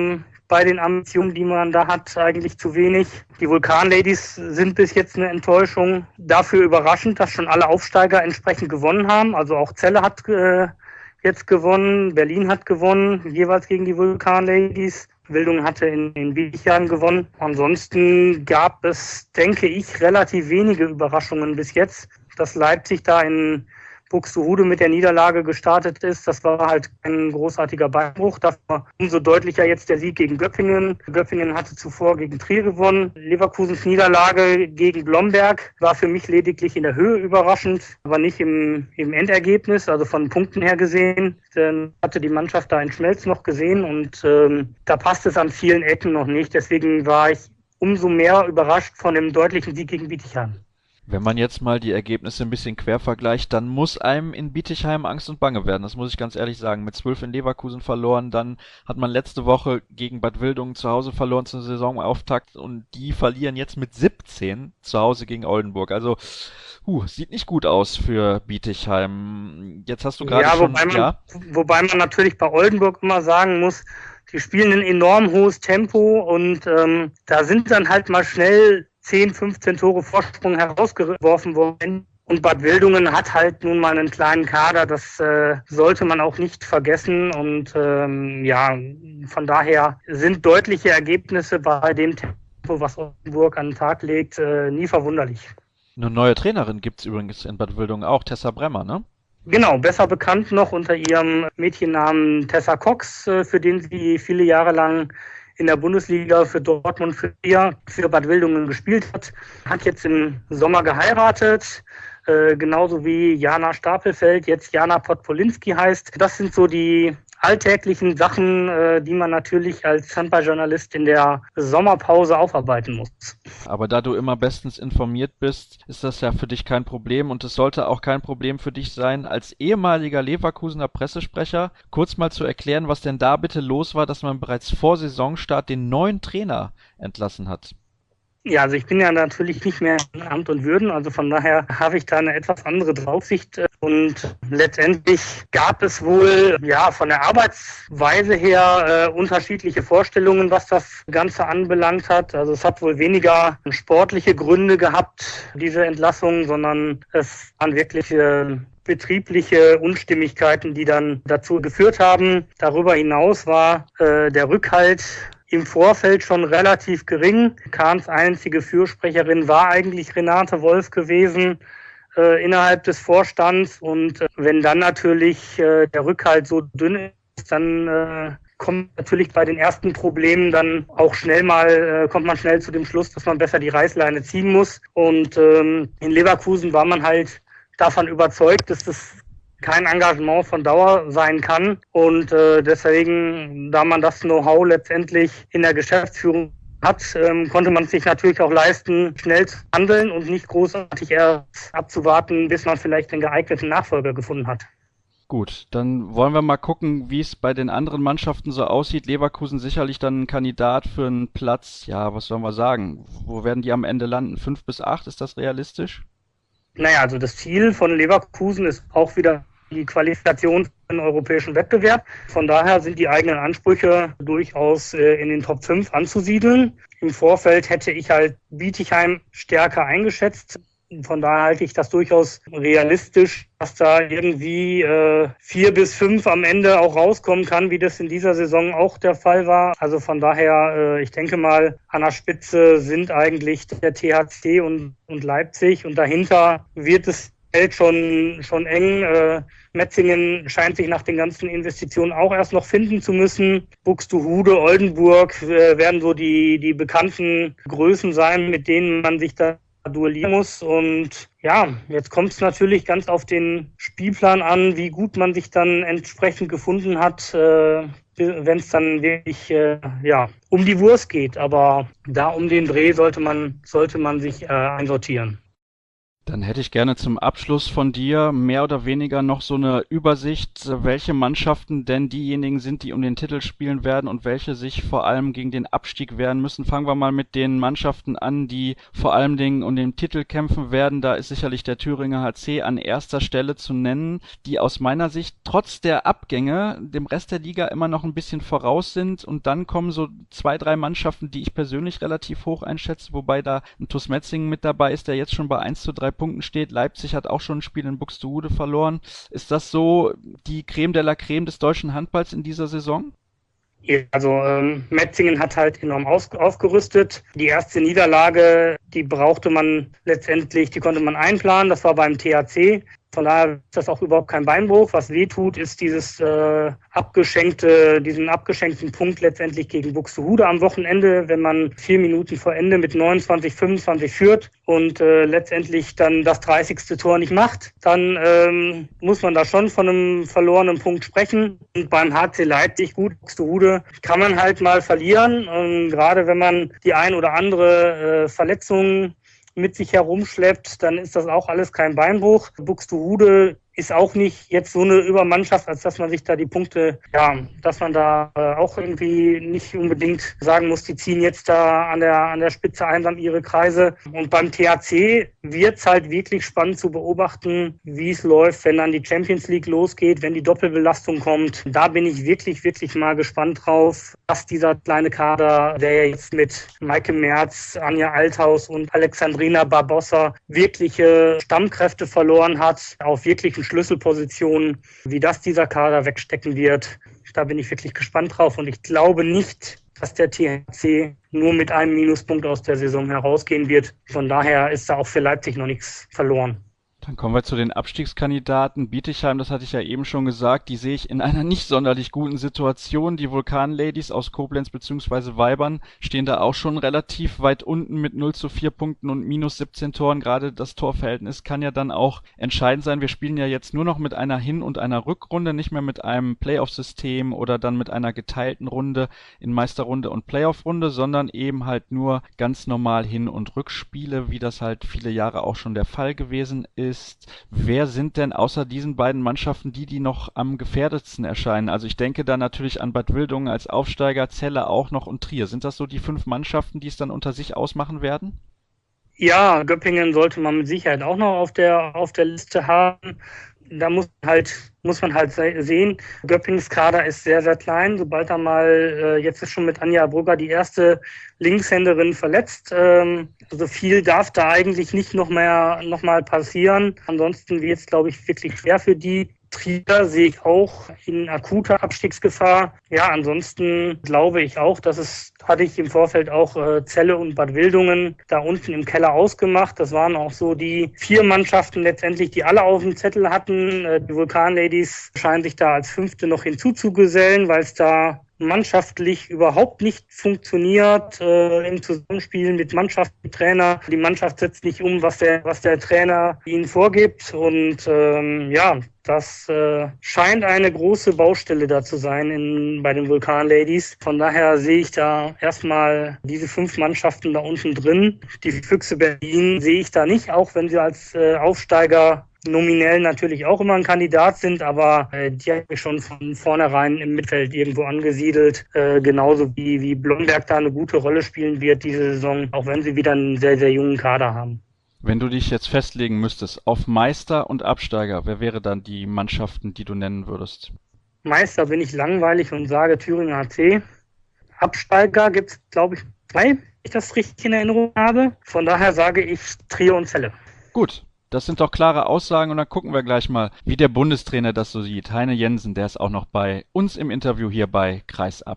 bei den Ambitionen, die man da hat, eigentlich zu wenig. Die Vulkan-Ladies sind bis jetzt eine Enttäuschung. Dafür überraschend, dass schon alle Aufsteiger entsprechend gewonnen haben. Also auch Celle hat jetzt gewonnen, Berlin hat gewonnen, jeweils gegen die Vulkan-Ladies. Wildungen hatte in Bietigheim gewonnen. Ansonsten gab es, denke ich, relativ wenige Überraschungen bis jetzt. Dass Leipzig da in Buxtehude mit der Niederlage gestartet ist, das war halt ein großartiger Beinbruch. Dafür umso deutlicher jetzt der Sieg gegen Göppingen. Göppingen hatte zuvor gegen Trier gewonnen. Leverkusens Niederlage gegen Blomberg war für mich lediglich in der Höhe überraschend, aber nicht im Endergebnis, also von Punkten her gesehen. Dann hatte die Mannschaft da einen Schmelz noch gesehen, und da passt es an vielen Ecken noch nicht. Deswegen war ich umso mehr überrascht von dem deutlichen Sieg gegen Bietigheim. Wenn man jetzt mal die Ergebnisse ein bisschen quer vergleicht, dann muss einem in Bietigheim Angst und Bange werden. Das muss ich ganz ehrlich sagen. Mit 12 in Leverkusen verloren, dann hat man letzte Woche gegen Bad Wildungen zu Hause verloren zum Saisonauftakt, und die verlieren jetzt mit 17 zu Hause gegen Oldenburg. Also, sieht nicht gut aus für Bietigheim. Jetzt hast du gerade wobei man natürlich bei Oldenburg immer sagen muss, die spielen ein enorm hohes Tempo, und da sind dann halt mal schnell 10, 15 Tore Vorsprung herausgeworfen worden. Und Bad Wildungen hat halt nun mal einen kleinen Kader, das sollte man auch nicht vergessen. Und von daher sind deutliche Ergebnisse bei dem Tempo, was Oldenburg an den Tag legt, nie verwunderlich. Eine neue Trainerin gibt's übrigens in Bad Wildungen auch, Tessa Bremmer, ne? Genau, besser bekannt noch unter ihrem Mädchennamen Tessa Cox, für den sie viele Jahre lang in der Bundesliga für Dortmund, für Bad Wildungen gespielt hat. Hat jetzt im Sommer geheiratet, genauso wie Jana Stapelfeld, jetzt Jana Podpolinski heißt. Das sind so die alltäglichen Sachen, die man natürlich als Handballjournalist in der Sommerpause aufarbeiten muss. Aber da du immer bestens informiert bist, ist das ja für dich kein Problem und es sollte auch kein Problem für dich sein, als ehemaliger Leverkusener Pressesprecher kurz mal zu erklären, was denn da bitte los war, dass man bereits vor Saisonstart den neuen Trainer entlassen hat. Ja, also ich bin ja natürlich nicht mehr in Amt und Würden, also von daher habe ich da eine etwas andere Draufsicht und letztendlich gab es wohl ja von der Arbeitsweise her unterschiedliche Vorstellungen, was das Ganze anbelangt hat. Also es hat wohl weniger sportliche Gründe gehabt, diese Entlassung, sondern es waren wirklich betriebliche Unstimmigkeiten, die dann dazu geführt haben. Darüber hinaus war der Rückhalt im Vorfeld schon relativ gering. Kahns einzige Fürsprecherin war eigentlich Renate Wolf gewesen innerhalb des Vorstands. Und wenn dann natürlich der Rückhalt so dünn ist, dann kommt natürlich bei den ersten Problemen dann auch kommt man schnell zu dem Schluss, dass man besser die Reißleine ziehen muss. Und in Leverkusen war man halt davon überzeugt, dass das kein Engagement von Dauer sein kann und deswegen, da man das Know-how letztendlich in der Geschäftsführung hat, konnte man es sich natürlich auch leisten, schnell zu handeln und nicht großartig erst abzuwarten, bis man vielleicht den geeigneten Nachfolger gefunden hat. Gut, dann wollen wir mal gucken, wie es bei den anderen Mannschaften so aussieht. Leverkusen sicherlich dann ein Kandidat für einen Platz, ja, was sollen wir sagen? Wo werden die am Ende landen? 5 bis 8, ist das realistisch? Naja, also das Ziel von Leverkusen ist auch wieder die Qualifikation für den europäischen Wettbewerb. Von daher sind die eigenen Ansprüche durchaus in den Top 5 anzusiedeln. Im Vorfeld hätte ich halt Bietigheim stärker eingeschätzt. Von daher halte ich das durchaus realistisch, dass da irgendwie 4 bis 5 am Ende auch rauskommen kann, wie das in dieser Saison auch der Fall war. Also von daher, ich denke mal, an der Spitze sind eigentlich der THC und Leipzig und dahinter wird es Feld schon eng. Metzingen scheint sich nach den ganzen Investitionen auch erst noch finden zu müssen. Buxtehude, Oldenburg werden so die bekannten Größen sein, mit denen man sich da duellieren muss. Und ja, jetzt kommt es natürlich ganz auf den Spielplan an, wie gut man sich dann entsprechend gefunden hat, wenn es dann wirklich um die Wurst geht. Aber da um den Dreh sollte man sich einsortieren. Dann hätte ich gerne zum Abschluss von dir mehr oder weniger noch so eine Übersicht, welche Mannschaften denn diejenigen sind, die um den Titel spielen werden und welche sich vor allem gegen den Abstieg wehren müssen. Fangen wir mal mit den Mannschaften an, die vor allem um den Titel kämpfen werden. Da ist sicherlich der Thüringer HC an erster Stelle zu nennen, die aus meiner Sicht trotz der Abgänge dem Rest der Liga immer noch ein bisschen voraus sind. Und dann kommen so 2, 3 Mannschaften, die ich persönlich relativ hoch einschätze, wobei da ein TuS Metzingen mit dabei ist, der jetzt schon bei 1:3 Punkten steht. Leipzig hat auch schon ein Spiel in Buxtehude verloren. Ist das so die Creme de la Creme des deutschen Handballs in dieser Saison? Ja, also Metzingen hat halt enorm aufgerüstet. Die erste Niederlage, die konnte man einplanen. Das war beim THC. Von daher ist das auch überhaupt kein Beinbruch. Was weh tut, ist diesen abgeschenkten Punkt letztendlich gegen Buxtehude am Wochenende, wenn man 4 Minuten vor Ende mit 29:25 führt und letztendlich dann das 30. Tor nicht macht, dann muss man da schon von einem verlorenen Punkt sprechen. Und beim HC Leipzig, gut, Buxtehude kann man halt mal verlieren. Und gerade wenn man die ein oder andere Verletzung mit sich herumschleppt, dann ist das auch alles kein Beinbruch. Buxtehude ist auch nicht jetzt so eine Übermannschaft, als dass man sich da die Punkte, dass man da auch irgendwie nicht unbedingt sagen muss, die ziehen jetzt da an der Spitze einsam ihre Kreise. Und beim THC wird es halt wirklich spannend zu beobachten, wie es läuft, wenn dann die Champions League losgeht, wenn die Doppelbelastung kommt. Da bin ich wirklich, wirklich mal gespannt drauf, was dieser kleine Kader, der jetzt mit Maike Merz, Anja Althaus und Alexandrina Barbossa wirkliche Stammkräfte verloren hat, auf wirklichen Schlüsselpositionen, wie das dieser Kader wegstecken wird. Da bin ich wirklich gespannt drauf und ich glaube nicht, dass der THC nur mit einem Minuspunkt aus der Saison herausgehen wird. Von daher ist da auch für Leipzig noch nichts verloren. Dann kommen wir zu den Abstiegskandidaten. Bietigheim, das hatte ich ja eben schon gesagt, die sehe ich in einer nicht sonderlich guten Situation. Die Vulkan-Ladies aus Koblenz bzw. Weibern stehen da auch schon relativ weit unten mit 0:4 Punkten und minus 17 Toren. Gerade das Torverhältnis kann ja dann auch entscheidend sein. Wir spielen ja jetzt nur noch mit einer Hin- und einer Rückrunde, nicht mehr mit einem Playoff-System oder dann mit einer geteilten Runde in Meisterrunde und Playoff-Runde, sondern eben halt nur ganz normal Hin- und Rückspiele, wie das halt viele Jahre auch schon der Fall gewesen ist. Wer sind denn außer diesen beiden Mannschaften die noch am gefährdetsten erscheinen? Also ich denke da natürlich an Bad Wildungen als Aufsteiger, Celle auch noch und Trier. Sind das so die 5 Mannschaften, die es dann unter sich ausmachen werden? Ja, Göppingen sollte man mit Sicherheit auch noch auf der Liste haben. Da muss man halt sehen, Göppingens Kader ist sehr, sehr klein. Sobald er mal, jetzt ist schon mit Anja Brugger die erste Linkshänderin verletzt. Also viel darf da eigentlich nicht noch mal passieren. Ansonsten wird es, glaube ich, wirklich schwer für die. Trier sehe ich auch in akuter Abstiegsgefahr. Ja, ansonsten glaube ich auch, hatte ich im Vorfeld auch Celle und Bad Wildungen da unten im Keller ausgemacht. Das waren auch so die 4 Mannschaften letztendlich, die alle auf dem Zettel hatten. Die Vulkan-Ladies scheinen sich da als 5. noch hinzuzugesellen, weil es da mannschaftlich überhaupt nicht funktioniert im Zusammenspiel mit Mannschaft und Trainer. Die Mannschaft setzt nicht um, was der Trainer ihnen vorgibt. Und das scheint eine große Baustelle da zu sein bei den Vulkan-Ladies. Von daher sehe ich da erstmal diese 5 Mannschaften da unten drin. Die Füchse Berlin sehe ich da nicht, auch wenn sie als Aufsteiger nominell natürlich auch immer ein Kandidat sind, aber die habe ich schon von vornherein im Mittelfeld irgendwo angesiedelt. Genauso wie Blomberg da eine gute Rolle spielen wird diese Saison, auch wenn sie wieder einen sehr, sehr jungen Kader haben. Wenn du dich jetzt festlegen müsstest auf Meister und Absteiger, wer wäre dann die Mannschaften, die du nennen würdest? Meister bin ich langweilig und sage Thüringer HC. Absteiger gibt es, glaube ich, 2, wenn ich das richtig in Erinnerung habe. Von daher sage ich Trier und Celle. Gut. Das sind doch klare Aussagen und dann gucken wir gleich mal, wie der Bundestrainer das so sieht. Heine Jensen, der ist auch noch bei uns im Interview hier bei Kreisab.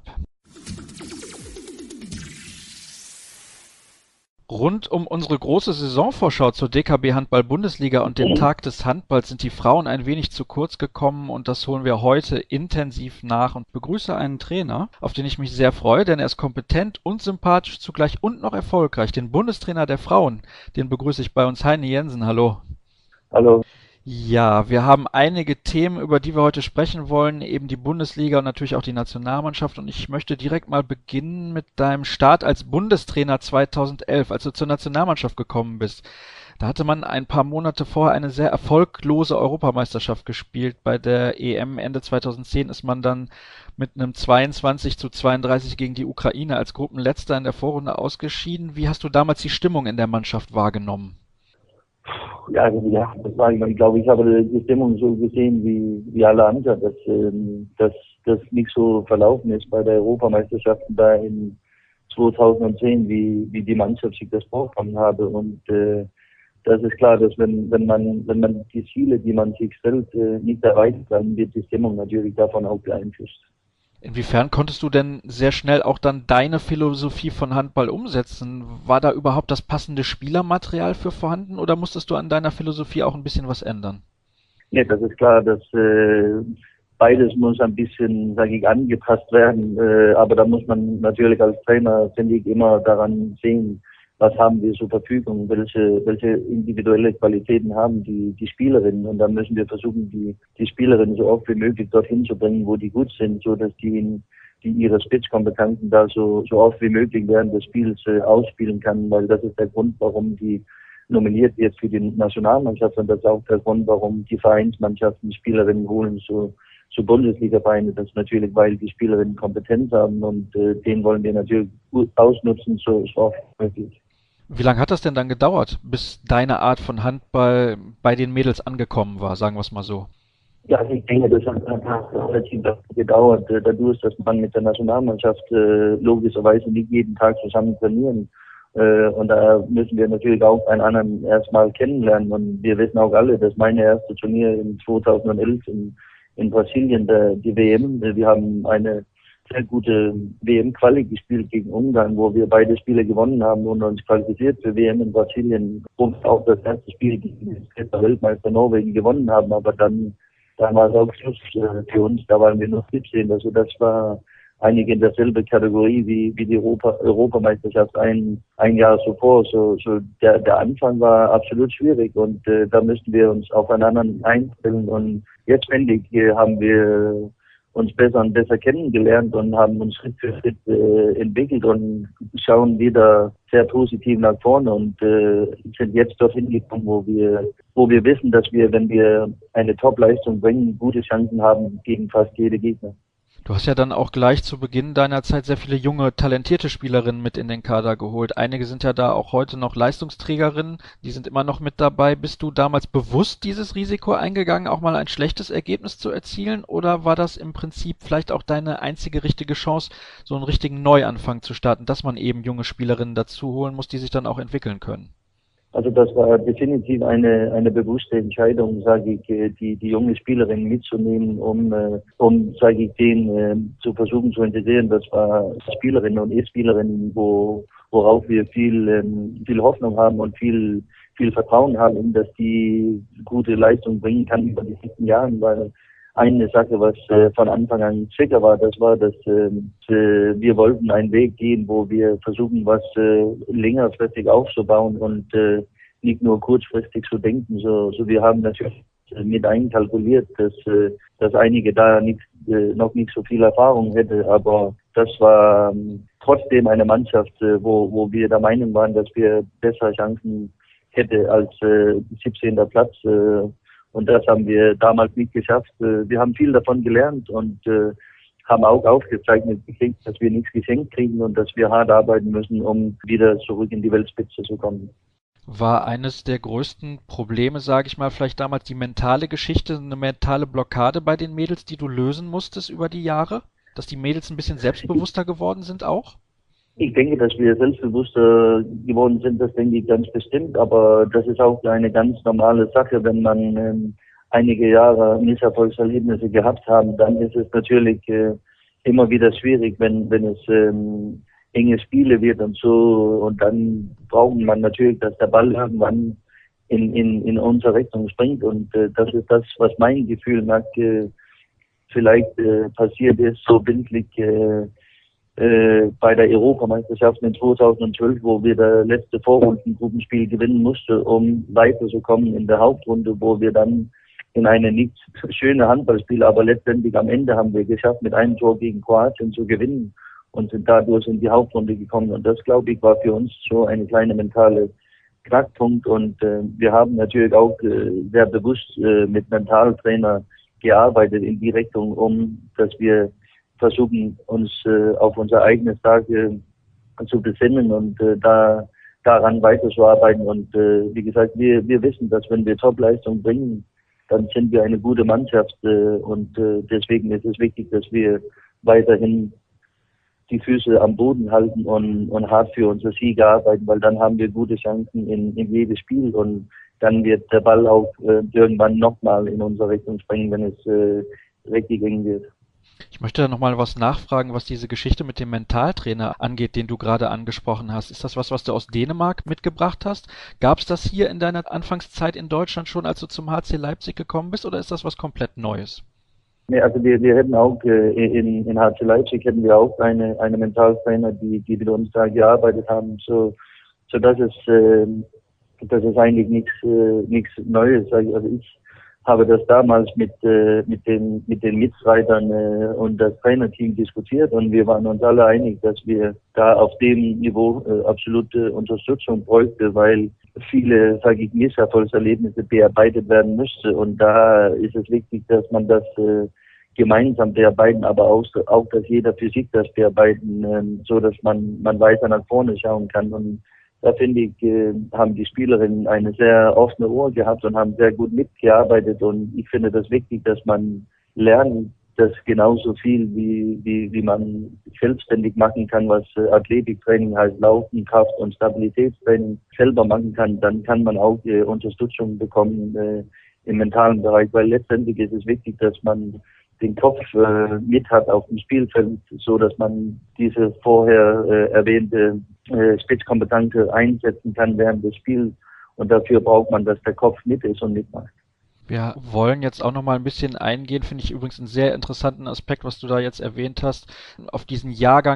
Rund um unsere große Saisonvorschau zur DKB Handball-Bundesliga und dem Tag des Handballs sind die Frauen ein wenig zu kurz gekommen und das holen wir heute intensiv nach und begrüße einen Trainer, auf den ich mich sehr freue, denn er ist kompetent und sympathisch zugleich und noch erfolgreich. Den Bundestrainer der Frauen, den begrüße ich bei uns, Heine Jensen. Hallo. Hallo. Ja, wir haben einige Themen, über die wir heute sprechen wollen, eben die Bundesliga und natürlich auch die Nationalmannschaft. Und ich möchte direkt mal beginnen mit deinem Start als Bundestrainer 2011, als du zur Nationalmannschaft gekommen bist. Da hatte man ein paar Monate vorher eine sehr erfolglose Europameisterschaft gespielt. Bei der EM Ende 2010 ist man dann mit einem 22:32 gegen die Ukraine als Gruppenletzter in der Vorrunde ausgeschieden. Wie hast du damals die Stimmung in der Mannschaft wahrgenommen? Ja, das war, ich glaube, ich habe die Stimmung so gesehen wie alle anderen, dass das nicht so verlaufen ist bei der Europameisterschaften da in 2010, wie die Mannschaft sich das vorgenommen habe. Und das ist klar, dass wenn man die Ziele, die man sich stellt, nicht erreicht, dann wird die Stimmung natürlich davon auch beeinflusst. Inwiefern konntest du denn sehr schnell auch dann deine Philosophie von Handball umsetzen? War da überhaupt das passende Spielermaterial für vorhanden oder musstest du an deiner Philosophie auch ein bisschen was ändern? Ja, das ist klar, dass beides muss ein bisschen, sage ich, angepasst werden. Aber da muss man natürlich als Trainer, finde ich, immer daran sehen, was haben wir zur Verfügung, welche individuelle Qualitäten haben die Spielerinnen. Und dann müssen wir versuchen, die Spielerinnen so oft wie möglich dorthin zu bringen, wo die gut sind, so dass die ihre Spitzkompetenzen da so oft wie möglich während des Spiels ausspielen kann, weil das ist der Grund, warum die nominiert wird für die Nationalmannschaft und das ist auch der Grund, warum die Vereinsmannschaften Spielerinnen holen zu Bundesliga-Vereinen. Das ist natürlich, weil die Spielerinnen Kompetenz haben und den wollen wir natürlich gut ausnutzen, so oft wie möglich. Wie lange hat das denn dann gedauert, bis deine Art von Handball bei den Mädels angekommen war, sagen wir es mal so? Ja, also ich denke, das hat relativ gedauert, dadurch, dass man mit der Nationalmannschaft logischerweise nicht jeden Tag zusammen trainieren. Und da müssen wir natürlich auch einen anderen erstmal kennenlernen. Und wir wissen auch alle, dass meine erste Turnier in 2011 in Brasilien, die WM, wir haben eine sehr gute WM-Quali gespielt gegen Ungarn, wo wir beide Spiele gewonnen haben und uns qualifiziert für WM in Brasilien, wo wir auch das erste Spiel gegen den Weltmeister Norwegen gewonnen haben. Aber dann war es auch Schluss für uns, da waren wir nur 17. Also das war eigentlich in derselbe Kategorie wie die Europameisterschaft ein Jahr zuvor. So der Anfang war absolut schwierig und da müssten wir uns aufeinander einstellen. Und jetzt endlich haben wir uns besser und besser kennengelernt und haben uns Schritt für Schritt entwickelt und schauen wieder sehr positiv nach vorne und sind jetzt dorthin gekommen, wo wir wissen, dass wir, wenn wir eine Top-Leistung bringen, gute Chancen haben gegen fast jede Gegner. Du hast ja dann auch gleich zu Beginn deiner Zeit sehr viele junge, talentierte Spielerinnen mit in den Kader geholt. Einige sind ja da auch heute noch Leistungsträgerinnen, die sind immer noch mit dabei. Bist du damals bewusst dieses Risiko eingegangen, auch mal ein schlechtes Ergebnis zu erzielen? Oder war das im Prinzip vielleicht auch deine einzige richtige Chance, so einen richtigen Neuanfang zu starten, dass man eben junge Spielerinnen dazu holen muss, die sich dann auch entwickeln können? Also das war definitiv eine bewusste Entscheidung, sage ich, die junge Spielerin mitzunehmen, um sage ich, den zu versuchen zu integrieren. Das war Spielerinnen und E-Spielerinnen, worauf wir viel Hoffnung haben und viel Vertrauen haben, dass die gute Leistung bringen kann über die nächsten Jahre, weil eine Sache, was von Anfang an sicher war, das war, dass wir wollten einen Weg gehen, wo wir versuchen, was längerfristig aufzubauen und nicht nur kurzfristig zu denken. So wir haben natürlich mit einkalkuliert, dass einige da noch nicht so viel Erfahrung hätte, aber das war trotzdem eine Mannschaft, wo wir der Meinung waren, dass wir bessere Chancen hätte als 17. Platz. Und das haben wir damals nicht geschafft. Wir haben viel davon gelernt und haben auch aufgezeichnet gekriegt, dass wir nichts geschenkt kriegen und dass wir hart arbeiten müssen, um wieder zurück in die Weltspitze zu kommen. War eines der größten Probleme, sage ich mal, vielleicht damals die mentale Geschichte, eine mentale Blockade bei den Mädels, die du lösen musstest über die Jahre? Dass die Mädels ein bisschen selbstbewusster geworden sind auch? Ich denke, dass wir selbstbewusster geworden sind, das denke ich ganz bestimmt, aber das ist auch eine ganz normale Sache, wenn man einige Jahre Misserfolgserlebnisse gehabt haben, dann ist es natürlich immer wieder schwierig, wenn es enge Spiele wird und so, und dann braucht man natürlich, dass der Ball irgendwann in unsere Richtung springt, und das ist das, was mein Gefühl nach vielleicht passiert ist, so bildlich bei der Europameisterschaft in 2012, wo wir das letzte Vorrundengruppenspiel gewinnen mussten, um weiterzukommen in der Hauptrunde, wo wir dann in eine nicht schöne Handballspiel, aber letztendlich am Ende haben wir geschafft, mit einem Tor gegen Kroatien zu gewinnen und sind dadurch in die Hauptrunde gekommen. Und das, glaube ich, war für uns so eine kleine mentale Knackpunkt. Und wir haben natürlich auch sehr bewusst mit Mentaltrainer gearbeitet in die Richtung, dass wir versuchen, uns auf unser eigenes Tag zu besinnen und daran weiterzuarbeiten. Und wie gesagt, wir wissen, dass wenn wir Topleistung bringen, dann sind wir eine gute Mannschaft. Und deswegen ist es wichtig, dass wir weiterhin die Füße am Boden halten und hart für unsere Siege arbeiten, weil dann haben wir gute Chancen in jedes Spiel, und dann wird der Ball auch irgendwann nochmal in unsere Richtung springen, wenn es richtig eng wird. Ich möchte da nochmal was nachfragen, was diese Geschichte mit dem Mentaltrainer angeht, den du gerade angesprochen hast. Ist das was du aus Dänemark mitgebracht hast? Gab es das hier in deiner Anfangszeit in Deutschland schon, als du zum HC Leipzig gekommen bist, oder ist das was komplett Neues? Nee, also wir hätten auch in HC Leipzig hätten wir auch eine Mentaltrainer, die mit uns da gearbeitet haben. So das ist eigentlich nichts Neues. Also ich habe das damals mit den Mitstreitern und das Trainerteam diskutiert, und wir waren uns alle einig, dass wir da auf dem Niveau absolute Unterstützung bräuchten, weil viele, sage ich, Misserfolgserlebnisse bearbeitet werden müsste, und da ist es wichtig, dass man das gemeinsam bearbeiten, aber auch, dass jeder für sich das bearbeiten, so dass man weiter nach vorne schauen kann. Und da finde ich, haben die Spielerinnen eine sehr offene Ohr gehabt und haben sehr gut mitgearbeitet, und ich finde das wichtig, dass man lernt, dass genauso viel wie man selbstständig machen kann, was Athletiktraining heißt, Laufen, Kraft und Stabilitätstraining selber machen kann, dann kann man auch Unterstützung bekommen im mentalen Bereich, weil letztendlich ist es wichtig, dass man den Kopf mit hat auf dem Spielfeld, so dass man diese vorher erwähnte Spitzkompetenz einsetzen kann während des Spiels. Und dafür braucht man, dass der Kopf mit ist und mitmacht. Wir wollen jetzt auch noch mal ein bisschen eingehen, finde ich übrigens einen sehr interessanten Aspekt, was du da jetzt erwähnt hast, auf diesen Jahrgang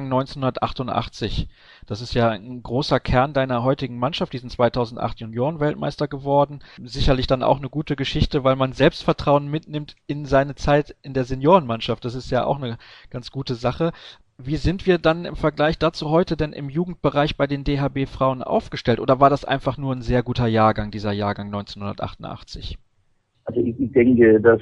1988. Das ist ja ein großer Kern deiner heutigen Mannschaft, die sind 2008 Junioren-Weltmeister geworden. Sicherlich dann auch eine gute Geschichte, weil man Selbstvertrauen mitnimmt in seine Zeit in der Seniorenmannschaft. Das ist ja auch eine ganz gute Sache. Wie sind wir dann im Vergleich dazu heute denn im Jugendbereich bei den DHB-Frauen aufgestellt? Oder war das einfach nur ein sehr guter Jahrgang, dieser Jahrgang 1988? Also ich denke, dass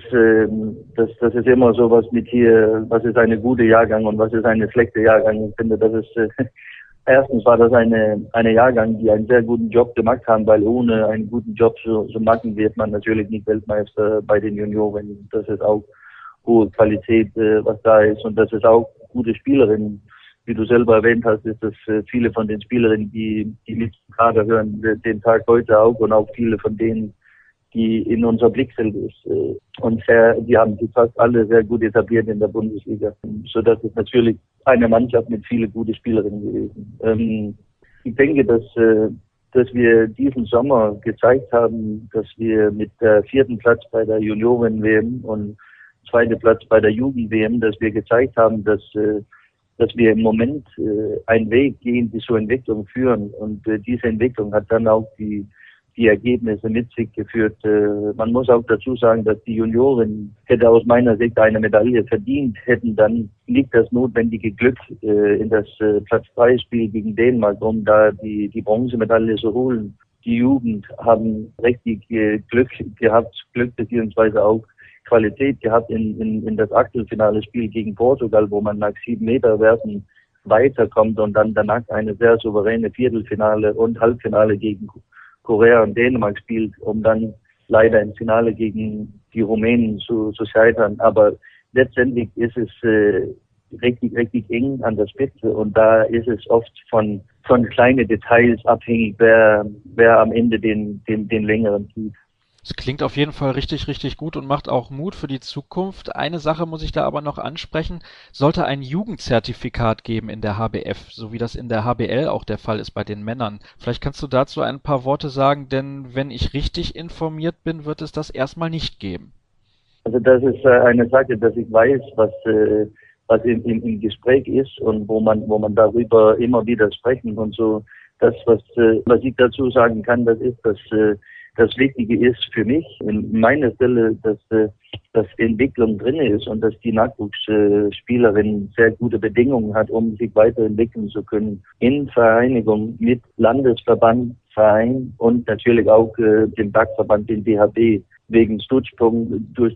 das ist immer sowas mit hier, was ist eine gute Jahrgang und was ist eine schlechte Jahrgang. Ich finde, das ist erstens war das eine Jahrgang, die einen sehr guten Job gemacht haben, weil ohne einen guten Job zu machen wird man natürlich nicht Weltmeister bei den Junioren. Das ist auch hohe Qualität, was da ist, und das ist auch gute Spielerinnen. Wie du selber erwähnt hast, ist das viele von den Spielerinnen, die mit zum Kader hören, den Tag heute auch, und auch viele von denen, die in unser Blickfeld ist. Und die haben sich fast alle sehr gut etabliert in der Bundesliga. So dass es natürlich eine Mannschaft mit vielen guten Spielerinnen gewesen. Ich denke, dass wir diesen Sommer gezeigt haben, dass wir mit der 4. Platz bei der Junioren-WM und 2. Platz bei der Jugend-WM, dass wir gezeigt haben, dass wir im Moment einen Weg gehen, die zur Entwicklung führen. Und diese Entwicklung hat dann auch die Ergebnisse mit sich geführt. Man muss auch dazu sagen, dass die Junioren hätte aus meiner Sicht eine Medaille verdient hätten, dann liegt das notwendige Glück in das Platz-3-Spiel gegen Dänemark, um da die Bronzemedaille zu holen. Die Jugend haben richtig Glück beziehungsweise auch Qualität gehabt in das Achtelfinale-Spiel gegen Portugal, wo man nach 7 Meter werfen weiterkommt und dann danach eine sehr souveräne Viertelfinale und Halbfinale gegen Korea und Dänemark spielt, um dann leider im Finale gegen die Rumänen zu scheitern. Aber letztendlich ist es richtig eng an der Spitze, und da ist es oft von kleinen Details abhängig, wer am Ende den längeren zieht. Es klingt auf jeden Fall richtig, richtig gut und macht auch Mut für die Zukunft. Eine Sache muss ich da aber noch ansprechen. Sollte ein Jugendzertifikat geben in der HBF, so wie das in der HBL auch der Fall ist bei den Männern. Vielleicht kannst du dazu ein paar Worte sagen, denn wenn ich richtig informiert bin, wird es das erstmal nicht geben. Also das ist eine Sache, dass ich weiß, was im Gespräch ist und wo man darüber immer wieder sprechen und so. Das, was ich dazu sagen kann, das ist, dass das Wichtige ist für mich in meiner Stelle, dass Entwicklung drin ist und dass die Nachwuchsspielerin sehr gute Bedingungen hat, um sich weiterentwickeln zu können. In Vereinigung mit Landesverband, Verein und natürlich auch dem Dachverband, den DHB, wegen Stützpunkte, durch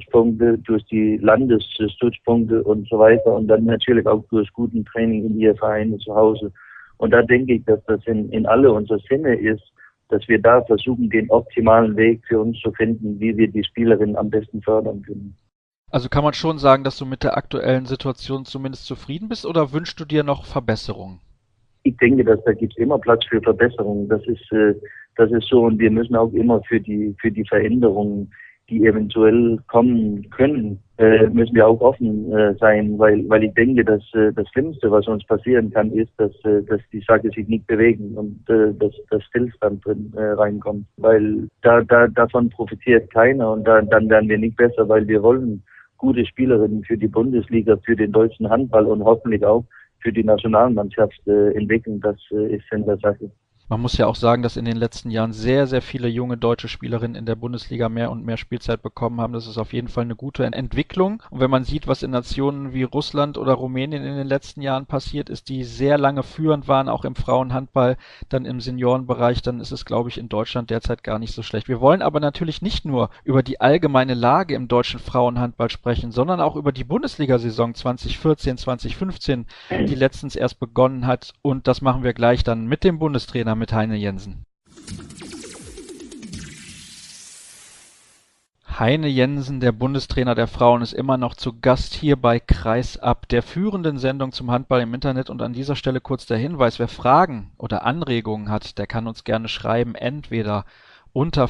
die Landesstützpunkte und so weiter, und dann natürlich auch durch guten Training in ihren Vereinen zu Hause. Und da denke ich, dass das in alle unser Sinne ist, dass wir da versuchen, den optimalen Weg für uns zu finden, wie wir die Spielerinnen am besten fördern können. Also kann man schon sagen, dass du mit der aktuellen Situation zumindest zufrieden bist, oder wünschst du dir noch Verbesserungen? Ich denke, dass da gibt es immer Platz für Verbesserungen. Das ist so, und wir müssen auch immer für die Veränderungen, die eventuell kommen können, müssen wir auch offen sein, weil ich denke, dass das Schlimmste, was uns passieren kann, ist, dass die Sache sich nicht bewegen und dass Stillstand drin reinkommt, weil davon profitiert keiner, und dann werden wir nicht besser, weil wir wollen gute Spielerinnen für die Bundesliga, für den deutschen Handball und hoffentlich auch für die Nationalmannschaft entwickeln. Das ist in der Sache. Man muss ja auch sagen, dass in den letzten Jahren sehr, sehr viele junge deutsche Spielerinnen in der Bundesliga mehr und mehr Spielzeit bekommen haben. Das ist auf jeden Fall eine gute Entwicklung. Und wenn man sieht, was in Nationen wie Russland oder Rumänien in den letzten Jahren passiert ist, die sehr lange führend waren, auch im Frauenhandball, dann im Seniorenbereich, dann ist es, glaube ich, in Deutschland derzeit gar nicht so schlecht. Wir wollen aber natürlich nicht nur über die allgemeine Lage im deutschen Frauenhandball sprechen, sondern auch über die Bundesliga-Saison 2014, 2015, die letztens erst begonnen hat. Und das machen wir gleich dann mit dem Bundestrainer, mit Heine Jensen. Heine Jensen, der Bundestrainer der Frauen, ist immer noch zu Gast hier bei Kreisab, der führenden Sendung zum Handball im Internet. Und an dieser Stelle kurz der Hinweis, wer Fragen oder Anregungen hat, der kann uns gerne schreiben, entweder unter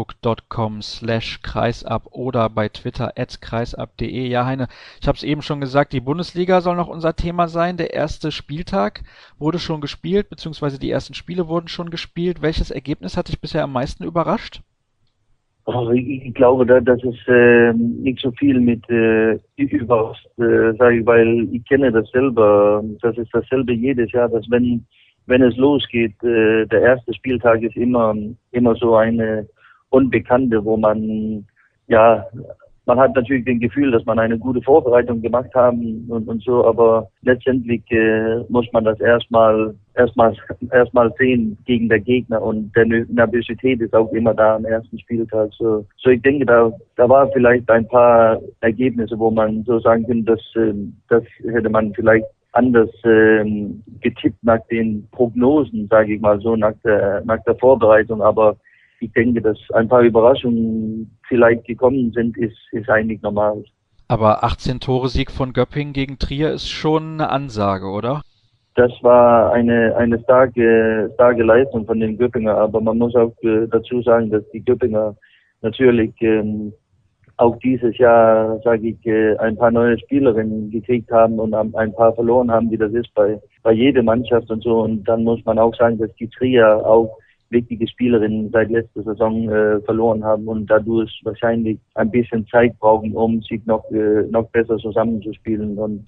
facebook.com/kreisab oder bei Twitter @kreisab.de. Ja, Heine, ich habe es eben schon gesagt, die Bundesliga soll noch unser Thema sein. Der erste Spieltag wurde schon gespielt, beziehungsweise die ersten Spiele wurden schon gespielt. Welches Ergebnis hat dich bisher am meisten überrascht? Also ich glaube, dass es nicht so viel mit überrascht, sage ich, weil ich kenne das selber. Das ist dasselbe jedes Jahr, dass wenn es losgeht, der erste Spieltag ist immer so eine Unbekannte, wo man hat natürlich den Gefühl, dass man eine gute Vorbereitung gemacht haben und so, aber letztendlich muss man das erstmal sehen gegen den Gegner, und der Nervosität ist auch immer da am ersten Spieltag. So ich denke, da war vielleicht ein paar Ergebnisse, wo man so sagen könnte, das hätte man vielleicht anders getippt nach den Prognosen, sage ich mal so, nach der Vorbereitung, aber ich denke, dass ein paar Überraschungen vielleicht gekommen sind, ist eigentlich normal. Aber 18-Tore-Sieg von Göppingen gegen Trier ist schon eine Ansage, oder? Das war eine starke Leistung von den Göppinger, aber man muss auch dazu sagen, dass die Göppinger natürlich auch dieses Jahr, sage ich, ein paar neue Spielerinnen gekriegt haben und ein paar verloren haben, wie das ist bei jeder Mannschaft und so. Und dann muss man auch sagen, dass die Trier auch wichtige Spielerinnen seit letzter Saison verloren haben und dadurch wahrscheinlich ein bisschen Zeit brauchen, um sich noch besser zusammenzuspielen. Und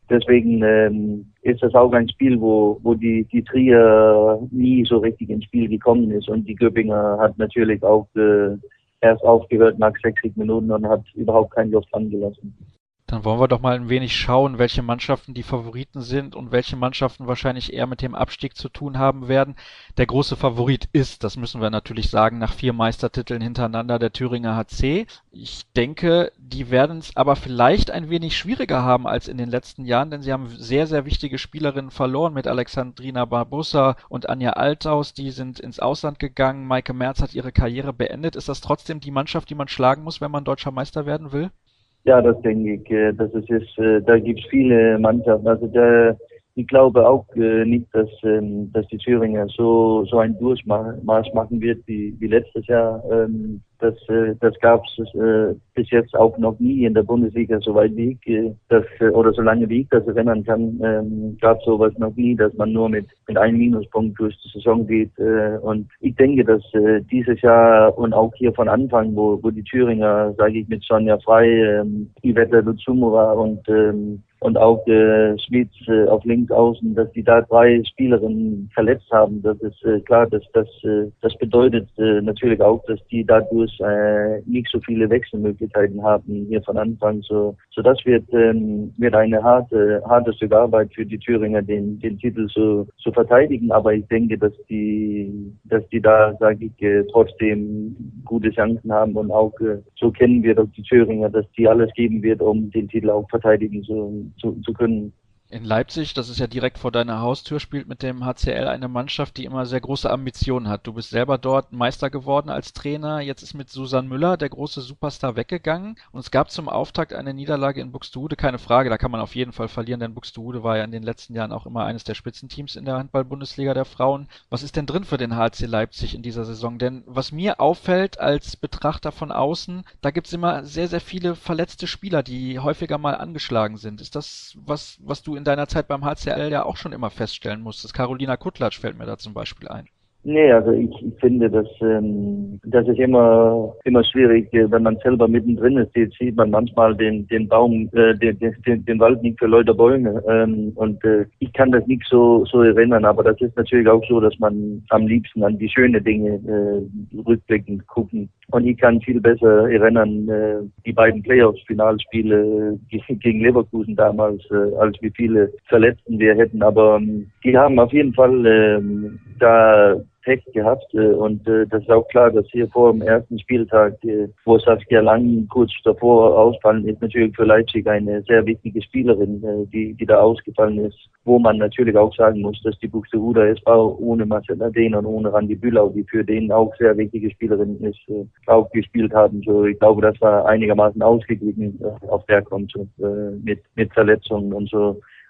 deswegen ist das auch ein Spiel, wo die Trier nie so richtig ins Spiel gekommen ist. Und die Göppinger hat natürlich auch erst aufgehört nach 60 Minuten und hat überhaupt keine Luft angelassen. Dann wollen wir doch mal ein wenig schauen, welche Mannschaften die Favoriten sind und welche Mannschaften wahrscheinlich eher mit dem Abstieg zu tun haben werden. Der große Favorit ist, das müssen wir natürlich sagen, nach 4 Meistertiteln hintereinander der Thüringer HC. Ich denke, die werden es aber vielleicht ein wenig schwieriger haben als in den letzten Jahren, denn sie haben sehr, sehr wichtige Spielerinnen verloren mit Alexandrina Barbussa und Anja Althaus. Die sind ins Ausland gegangen. Maike Merz hat ihre Karriere beendet. Ist das trotzdem die Mannschaft, die man schlagen muss, wenn man deutscher Meister werden will? Ja, das denke ich. Da gibt es viele Mannschaften. Also ich glaube auch nicht, dass die Thüringer so ein Durchmarsch machen wird wie letztes Jahr. Das gab es bis jetzt auch noch nie in der Bundesliga, soweit wie ich oder solange wie ich das erinnern kann, gab es sowas noch nie, dass man nur mit einem Minuspunkt durch die Saison geht. Und ich denke, dass dieses Jahr und auch hier von Anfang, wo die Thüringer, sage ich, mit Sonja Frey, Iveta Luzumova und auch Schmitz auf links außen, dass die da 3 Spielerinnen verletzt haben. Das ist klar, das bedeutet natürlich auch, dass die dadurch nicht so viele Wechselmöglichkeiten haben hier von Anfang. So das wird eine harte Stück Arbeit für die Thüringer, den Titel zu verteidigen. Aber ich denke, dass die da, sage ich, trotzdem gute Chancen haben, und auch so kennen wir doch die Thüringer, dass die alles geben wird, um den Titel auch verteidigen zu können. In Leipzig, das ist ja direkt vor deiner Haustür, spielt mit dem HCL eine Mannschaft, die immer sehr große Ambitionen hat. Du bist selber dort Meister geworden als Trainer. Jetzt ist mit Susan Müller der große Superstar weggegangen. Und es gab zum Auftakt eine Niederlage in Buxtehude. Keine Frage, da kann man auf jeden Fall verlieren, denn Buxtehude war ja in den letzten Jahren auch immer eines der Spitzenteams in der Handball-Bundesliga der Frauen. Was ist denn drin für den HC Leipzig in dieser Saison? Denn was mir auffällt als Betrachter von außen, da gibt's immer sehr, sehr viele verletzte Spieler, die häufiger mal angeschlagen sind. Ist das was du in deiner Zeit beim HCL ja auch schon immer feststellen musstest? Carolina Kutlatsch fällt mir da zum Beispiel ein. Nee, also ich finde, das ist immer schwierig, wenn man selber mittendrin ist, sieht man manchmal den Baum, den Wald nicht für lauter Bäume. Und ich kann das nicht so erinnern, aber das ist natürlich auch so, dass man am liebsten an die schönen Dinge rückblickend gucken. Und ich kann viel besser erinnern, die beiden Playoffs-Finalspiele gegen Leverkusen damals, als wie viele Verletzten wir hätten. Aber die haben auf jeden Fall da Pech gehabt, und das ist auch klar, dass hier vor dem ersten Spieltag, wo Saskia Lang kurz davor ausfallen ist, natürlich für Leipzig eine sehr wichtige Spielerin, die da ausgefallen ist, wo man natürlich auch sagen muss, dass die Buxtehuder SV ohne Marcella Dehn und ohne Randi Bühlau, die für den auch sehr wichtige Spielerin ist, auch gespielt haben. So, ich glaube, das war einigermaßen ausgeglichen auf der Konto mit Verletzungen und so.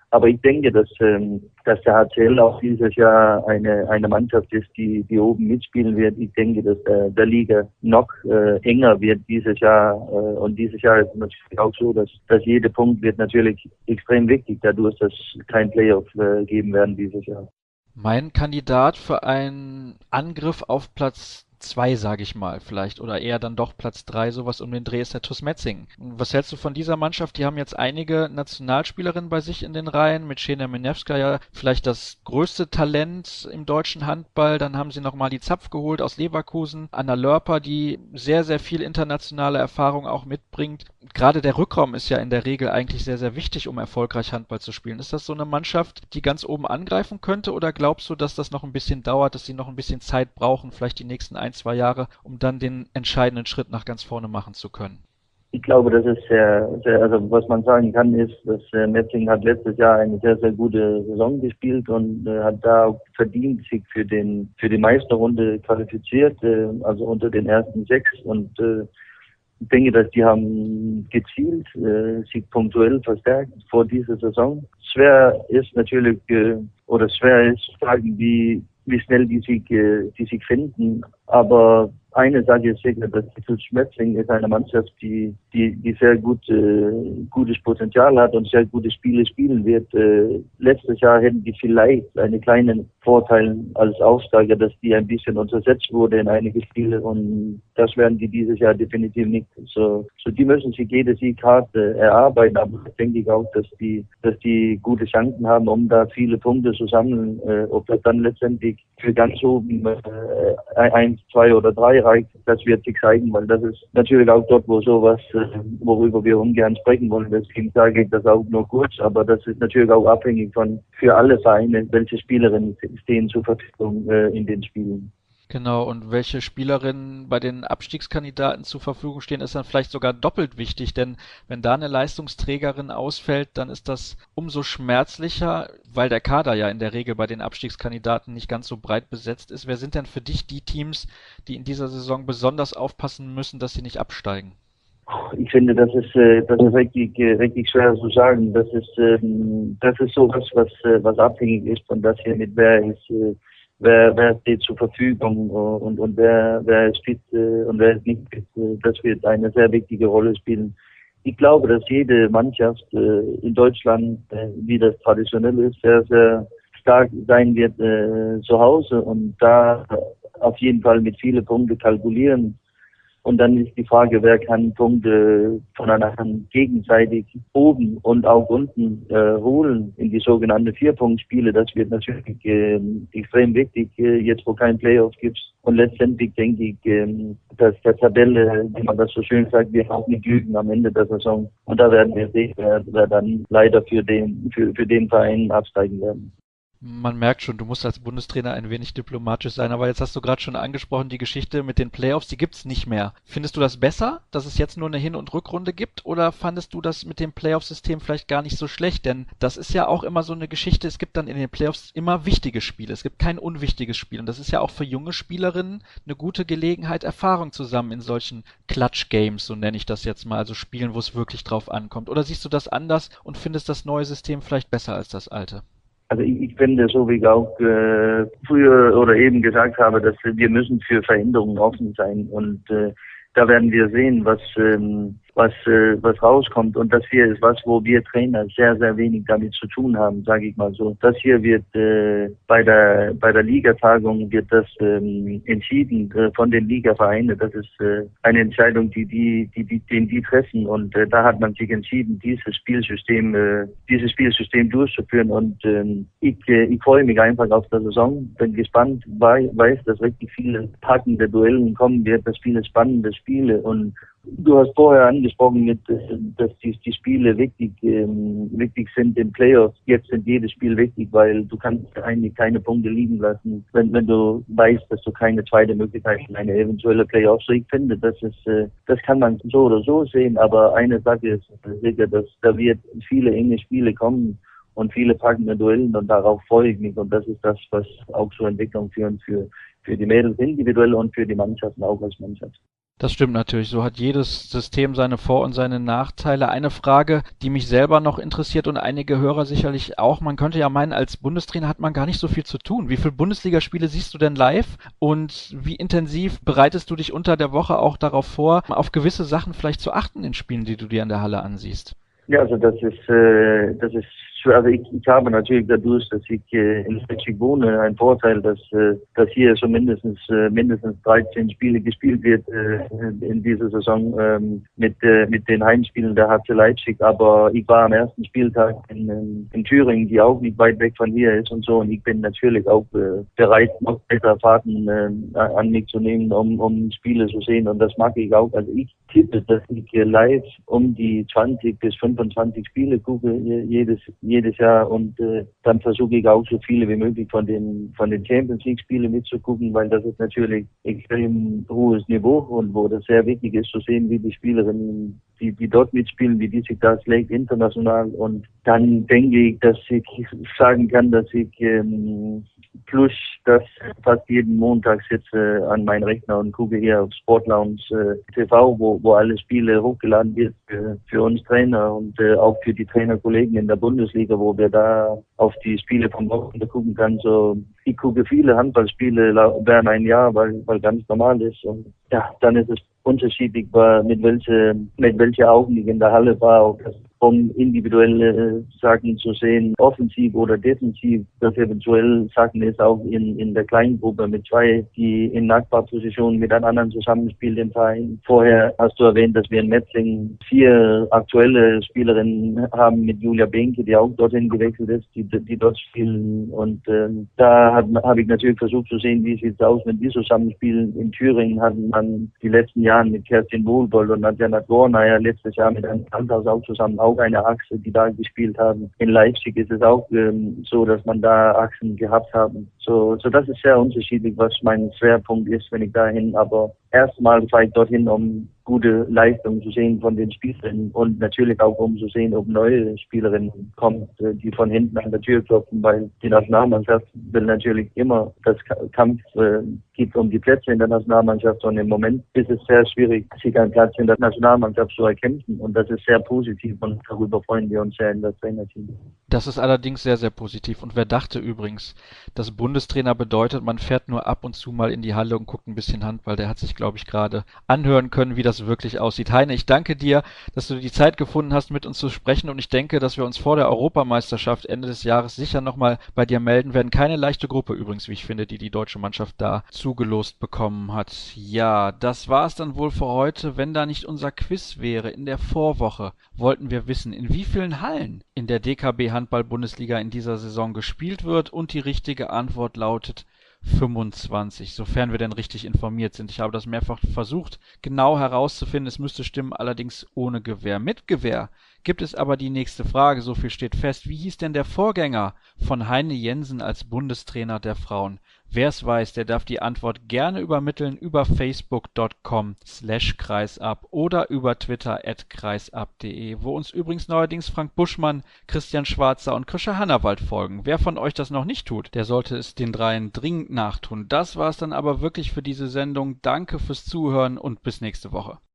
Aber ich denke, dass der HCL auch dieses Jahr eine Mannschaft ist, die oben mitspielen wird. Ich denke, dass der Liga noch enger wird dieses Jahr. Und dieses Jahr ist es natürlich auch so, dass jeder Punkt wird natürlich extrem wichtig, dadurch, dass kein Playoff geben werden dieses Jahr. Mein Kandidat für einen Angriff auf Platz 2, sage ich mal, vielleicht, oder eher dann doch Platz 3, sowas um den Dreh, ist der TuS Metzingen. Was hältst du von dieser Mannschaft? Die haben jetzt einige Nationalspielerinnen bei sich in den Reihen, mit Shena Minewska vielleicht das größte Talent im deutschen Handball. Dann haben sie nochmal die Zapf geholt aus Leverkusen, Anna Lörper, die sehr, sehr viel internationale Erfahrung auch mitbringt. Gerade der Rückraum ist ja in der Regel eigentlich sehr, sehr wichtig, um erfolgreich Handball zu spielen. Ist das so eine Mannschaft, die ganz oben angreifen könnte, oder glaubst du, dass das noch ein bisschen dauert, dass sie noch ein bisschen Zeit brauchen, vielleicht die nächsten 1-2 Jahre, um dann den entscheidenden Schritt nach ganz vorne machen zu können? Ich glaube, das ist also was man sagen kann, ist, dass Metzingen hat letztes Jahr eine sehr, sehr gute Saison gespielt und hat da auch verdient sich für die Meisterrunde qualifiziert, also unter den ersten 6. Und ich denke, dass die haben gezielt sich punktuell verstärkt vor dieser Saison. Schwer ist natürlich zu sagen, wie schnell die sich finden. Aber eine Sache ist sicher, dass die TuS Metzingen ist eine Mannschaft, die sehr gutes Potenzial hat und sehr gute Spiele spielen wird. Letztes Jahr hätten die vielleicht einen kleinen Vorteil als Aufsteiger, dass die ein bisschen untersetzt wurde in einige Spiele, und das werden die dieses Jahr definitiv nicht. So die müssen sich jede Sieg hart erarbeiten, aber ich denke auch, dass die gute Chancen haben, um da viele Punkte zu sammeln. Ob das dann letztendlich für ganz oben 1, 2 oder 3 reicht, das wird sich zeigen, weil das ist natürlich auch dort, wo sowas, worüber wir ungern sprechen wollen. Deswegen sage ich das auch nur kurz, aber das ist natürlich auch abhängig für alle Vereine, welche Spielerinnen stehen zur Verfügung in den Spielen. Genau, und welche Spielerinnen bei den Abstiegskandidaten zur Verfügung stehen, ist dann vielleicht sogar doppelt wichtig, denn wenn da eine Leistungsträgerin ausfällt, dann ist das umso schmerzlicher, weil der Kader ja in der Regel bei den Abstiegskandidaten nicht ganz so breit besetzt ist. Wer sind denn für dich die Teams, die in dieser Saison besonders aufpassen müssen, dass sie nicht absteigen? Ich finde, das ist richtig schwer zu sagen. Das ist sowas, was abhängig ist von das hier mit wer steht zur Verfügung und wer ist fit und wer ist nicht fit. Das wird eine sehr wichtige Rolle spielen. Ich glaube, dass jede Mannschaft in Deutschland, wie das traditionell ist, sehr, sehr stark sein wird zu Hause und da auf jeden Fall mit vielen Punkten kalkulieren. Und dann ist die Frage, wer kann Punkte voneinander gegenseitig oben und auch unten holen in die sogenannten 4-Punkt-Spiele. Das wird natürlich extrem wichtig, jetzt wo kein Playoff gibt. Und letztendlich denke ich, dass der Tabelle, wie man das so schön sagt, wir auch nicht lügen am Ende der Saison. Und da werden wir sehen, wer dann leider für den Verein absteigen werden. Man merkt schon, du musst als Bundestrainer ein wenig diplomatisch sein, aber jetzt hast du gerade schon angesprochen, die Geschichte mit den Playoffs, die gibt's nicht mehr. Findest du das besser, dass es jetzt nur eine Hin- und Rückrunde gibt, oder fandest du das mit dem Playoff-System vielleicht gar nicht so schlecht? Denn das ist ja auch immer so eine Geschichte, es gibt dann in den Playoffs immer wichtige Spiele, es gibt kein unwichtiges Spiel, und das ist ja auch für junge Spielerinnen eine gute Gelegenheit, Erfahrung zu sammeln in solchen Clutch-Games, so nenne ich das jetzt mal, also Spielen, wo es wirklich drauf ankommt. Oder siehst du das anders und findest das neue System vielleicht besser als das alte? Also ich finde, so wie ich auch früher oder eben gesagt habe, dass wir müssen für Veränderungen offen sein, und da werden wir sehen, was rauskommt, und das hier ist was, wo wir Trainer sehr, sehr wenig damit zu tun haben, sage ich mal so. Das hier wird bei der Ligatagung wird das entschieden von den Ligavereinen. Das ist eine Entscheidung, die treffen, und da hat man sich entschieden, dieses Spielsystem durchzuführen, und ich freue mich einfach auf der Saison, bin gespannt, weiß, dass richtig viele packende Duellen kommen wird, dass viele spannende Spiele, und du hast vorher angesprochen, dass die Spiele wichtig sind in Playoffs. Jetzt sind jedes Spiel wichtig, weil du kannst eigentlich keine Punkte liegen lassen, wenn du weißt, dass du keine zweite Möglichkeit in eine eventuelle Playoff-Sieg findest. Das kann man so oder so sehen, aber eine Sache ist sicher, dass da wird viele enge Spiele kommen und viele packende Duellen, und darauf freue ich mich, und das ist das, was auch zur Entwicklung führen für die Mädels individuell und für die Mannschaften auch als Mannschaft. Das stimmt natürlich. So hat jedes System seine Vor- und seine Nachteile. Eine Frage, die mich selber noch interessiert und einige Hörer sicherlich auch. Man könnte ja meinen, als Bundestrainer hat man gar nicht so viel zu tun. Wie viele Bundesligaspiele siehst du denn live und wie intensiv bereitest du dich unter der Woche auch darauf vor, auf gewisse Sachen vielleicht zu achten in Spielen, die du dir in der Halle ansiehst? Ja, also das ist schwer. Also ich habe natürlich dadurch, dass ich in Leipzig wohne, einen Vorteil, dass hier so mindestens 13 Spiele gespielt wird in dieser Saison mit den Heimspielen der HC Leipzig. Aber ich war am ersten Spieltag in Thüringen, die auch nicht weit weg von hier ist und so. Und ich bin natürlich auch bereit, noch weitere Fahrten an mich zu nehmen, um Spiele zu sehen. Und das mag ich auch. Also ich tippe, dass ich live um die 20 bis 25 Spiele gucke jedes Jahr und dann versuche ich auch so viele wie möglich von den Champions League Spielen mitzugucken, weil das ist natürlich extrem hohes Niveau und wo das sehr wichtig ist zu sehen, wie die Spielerinnen, die dort mitspielen, wie die sich da schlägt international. Und dann denke ich, dass ich sagen kann, dass ich plus das fast jeden Montag sitze an meinem Rechner und gucke hier auf Sportlounge TV, wo alle Spiele hochgeladen wird für uns Trainer und auch für die Trainerkollegen in der Bundesliga, wo wir da auf die Spiele vom Wochenende gucken kann. So, ich gucke viele Handballspiele während ein Jahr, weil ganz normal ist. Und ja, dann ist es unterschiedlich, mit welche Augen ich in der Halle war, auch um individuelle Sachen zu sehen, offensiv oder defensiv, dass eventuell Sachen ist auch in der kleinen Gruppe mit zwei, die in Nachbarpositionen mit einem anderen zusammenspielen im Verein. Vorher hast du erwähnt, dass wir in Metzingen 4 aktuelle Spielerinnen haben mit Julia Benke, die auch dorthin gewechselt ist, die dort spielen. Und da habe ich natürlich versucht zu sehen, wie sieht es aus, wenn die zusammenspielen. In Thüringen hatten man die letzten Jahre mit Kerstin Wohlbold und Nadja Nagorna, letztes Jahr mit einem Handhaus auch zusammen, auch eine Achse, die da gespielt haben. In Leipzig ist es auch so, dass man da Achsen gehabt haben. So das ist sehr unterschiedlich, was mein Schwerpunkt ist, wenn ich dahin. Aber erstmal fahre ich dorthin, um gute Leistungen zu sehen von den Spielerinnen und natürlich auch um zu sehen, ob neue Spielerinnen kommen, die von hinten an der Tür klopfen, weil die Nationalmannschaft will natürlich immer das Kampf gibt um die Plätze in der Nationalmannschaft und im Moment ist es sehr schwierig, sich einen Platz in der Nationalmannschaft zu erkämpfen und das ist sehr positiv und darüber freuen wir uns sehr in das Trainerteam. Das ist allerdings sehr, sehr positiv. Und wer dachte übrigens, dass Bundestrainer bedeutet, man fährt nur ab und zu mal in die Halle und guckt ein bisschen Handball, der hat sich, glaube ich, gerade anhören können, wie das wirklich aussieht. Heine, ich danke dir, dass du die Zeit gefunden hast, mit uns zu sprechen und ich denke, dass wir uns vor der Europameisterschaft Ende des Jahres sicher nochmal bei dir melden werden. Keine leichte Gruppe übrigens, wie ich finde, die deutsche Mannschaft da zugelost bekommen hat. Ja, das war's dann wohl für heute. Wenn da nicht unser Quiz wäre in der Vorwoche, wollten wir wissen, in wie vielen Hallen in der DKB Handball-Bundesliga in dieser Saison gespielt wird und die richtige Antwort lautet 25, sofern wir denn richtig informiert sind. Ich habe das mehrfach versucht, genau herauszufinden. Es müsste stimmen, allerdings ohne Gewähr. Mit Gewähr gibt es aber die nächste Frage, so viel steht fest. Wie hieß denn der Vorgänger von Heine Jensen als Bundestrainer der Frauen? Wer es weiß, der darf die Antwort gerne übermitteln über facebook.com/kreisab oder über Twitter @kreisab.de, wo uns übrigens neuerdings Frank Buschmann, Christian Schwarzer und Krischa Hannawald folgen. Wer von euch das noch nicht tut, der sollte es den dreien dringend nachtun. Das war's dann aber wirklich für diese Sendung. Danke fürs Zuhören und bis nächste Woche.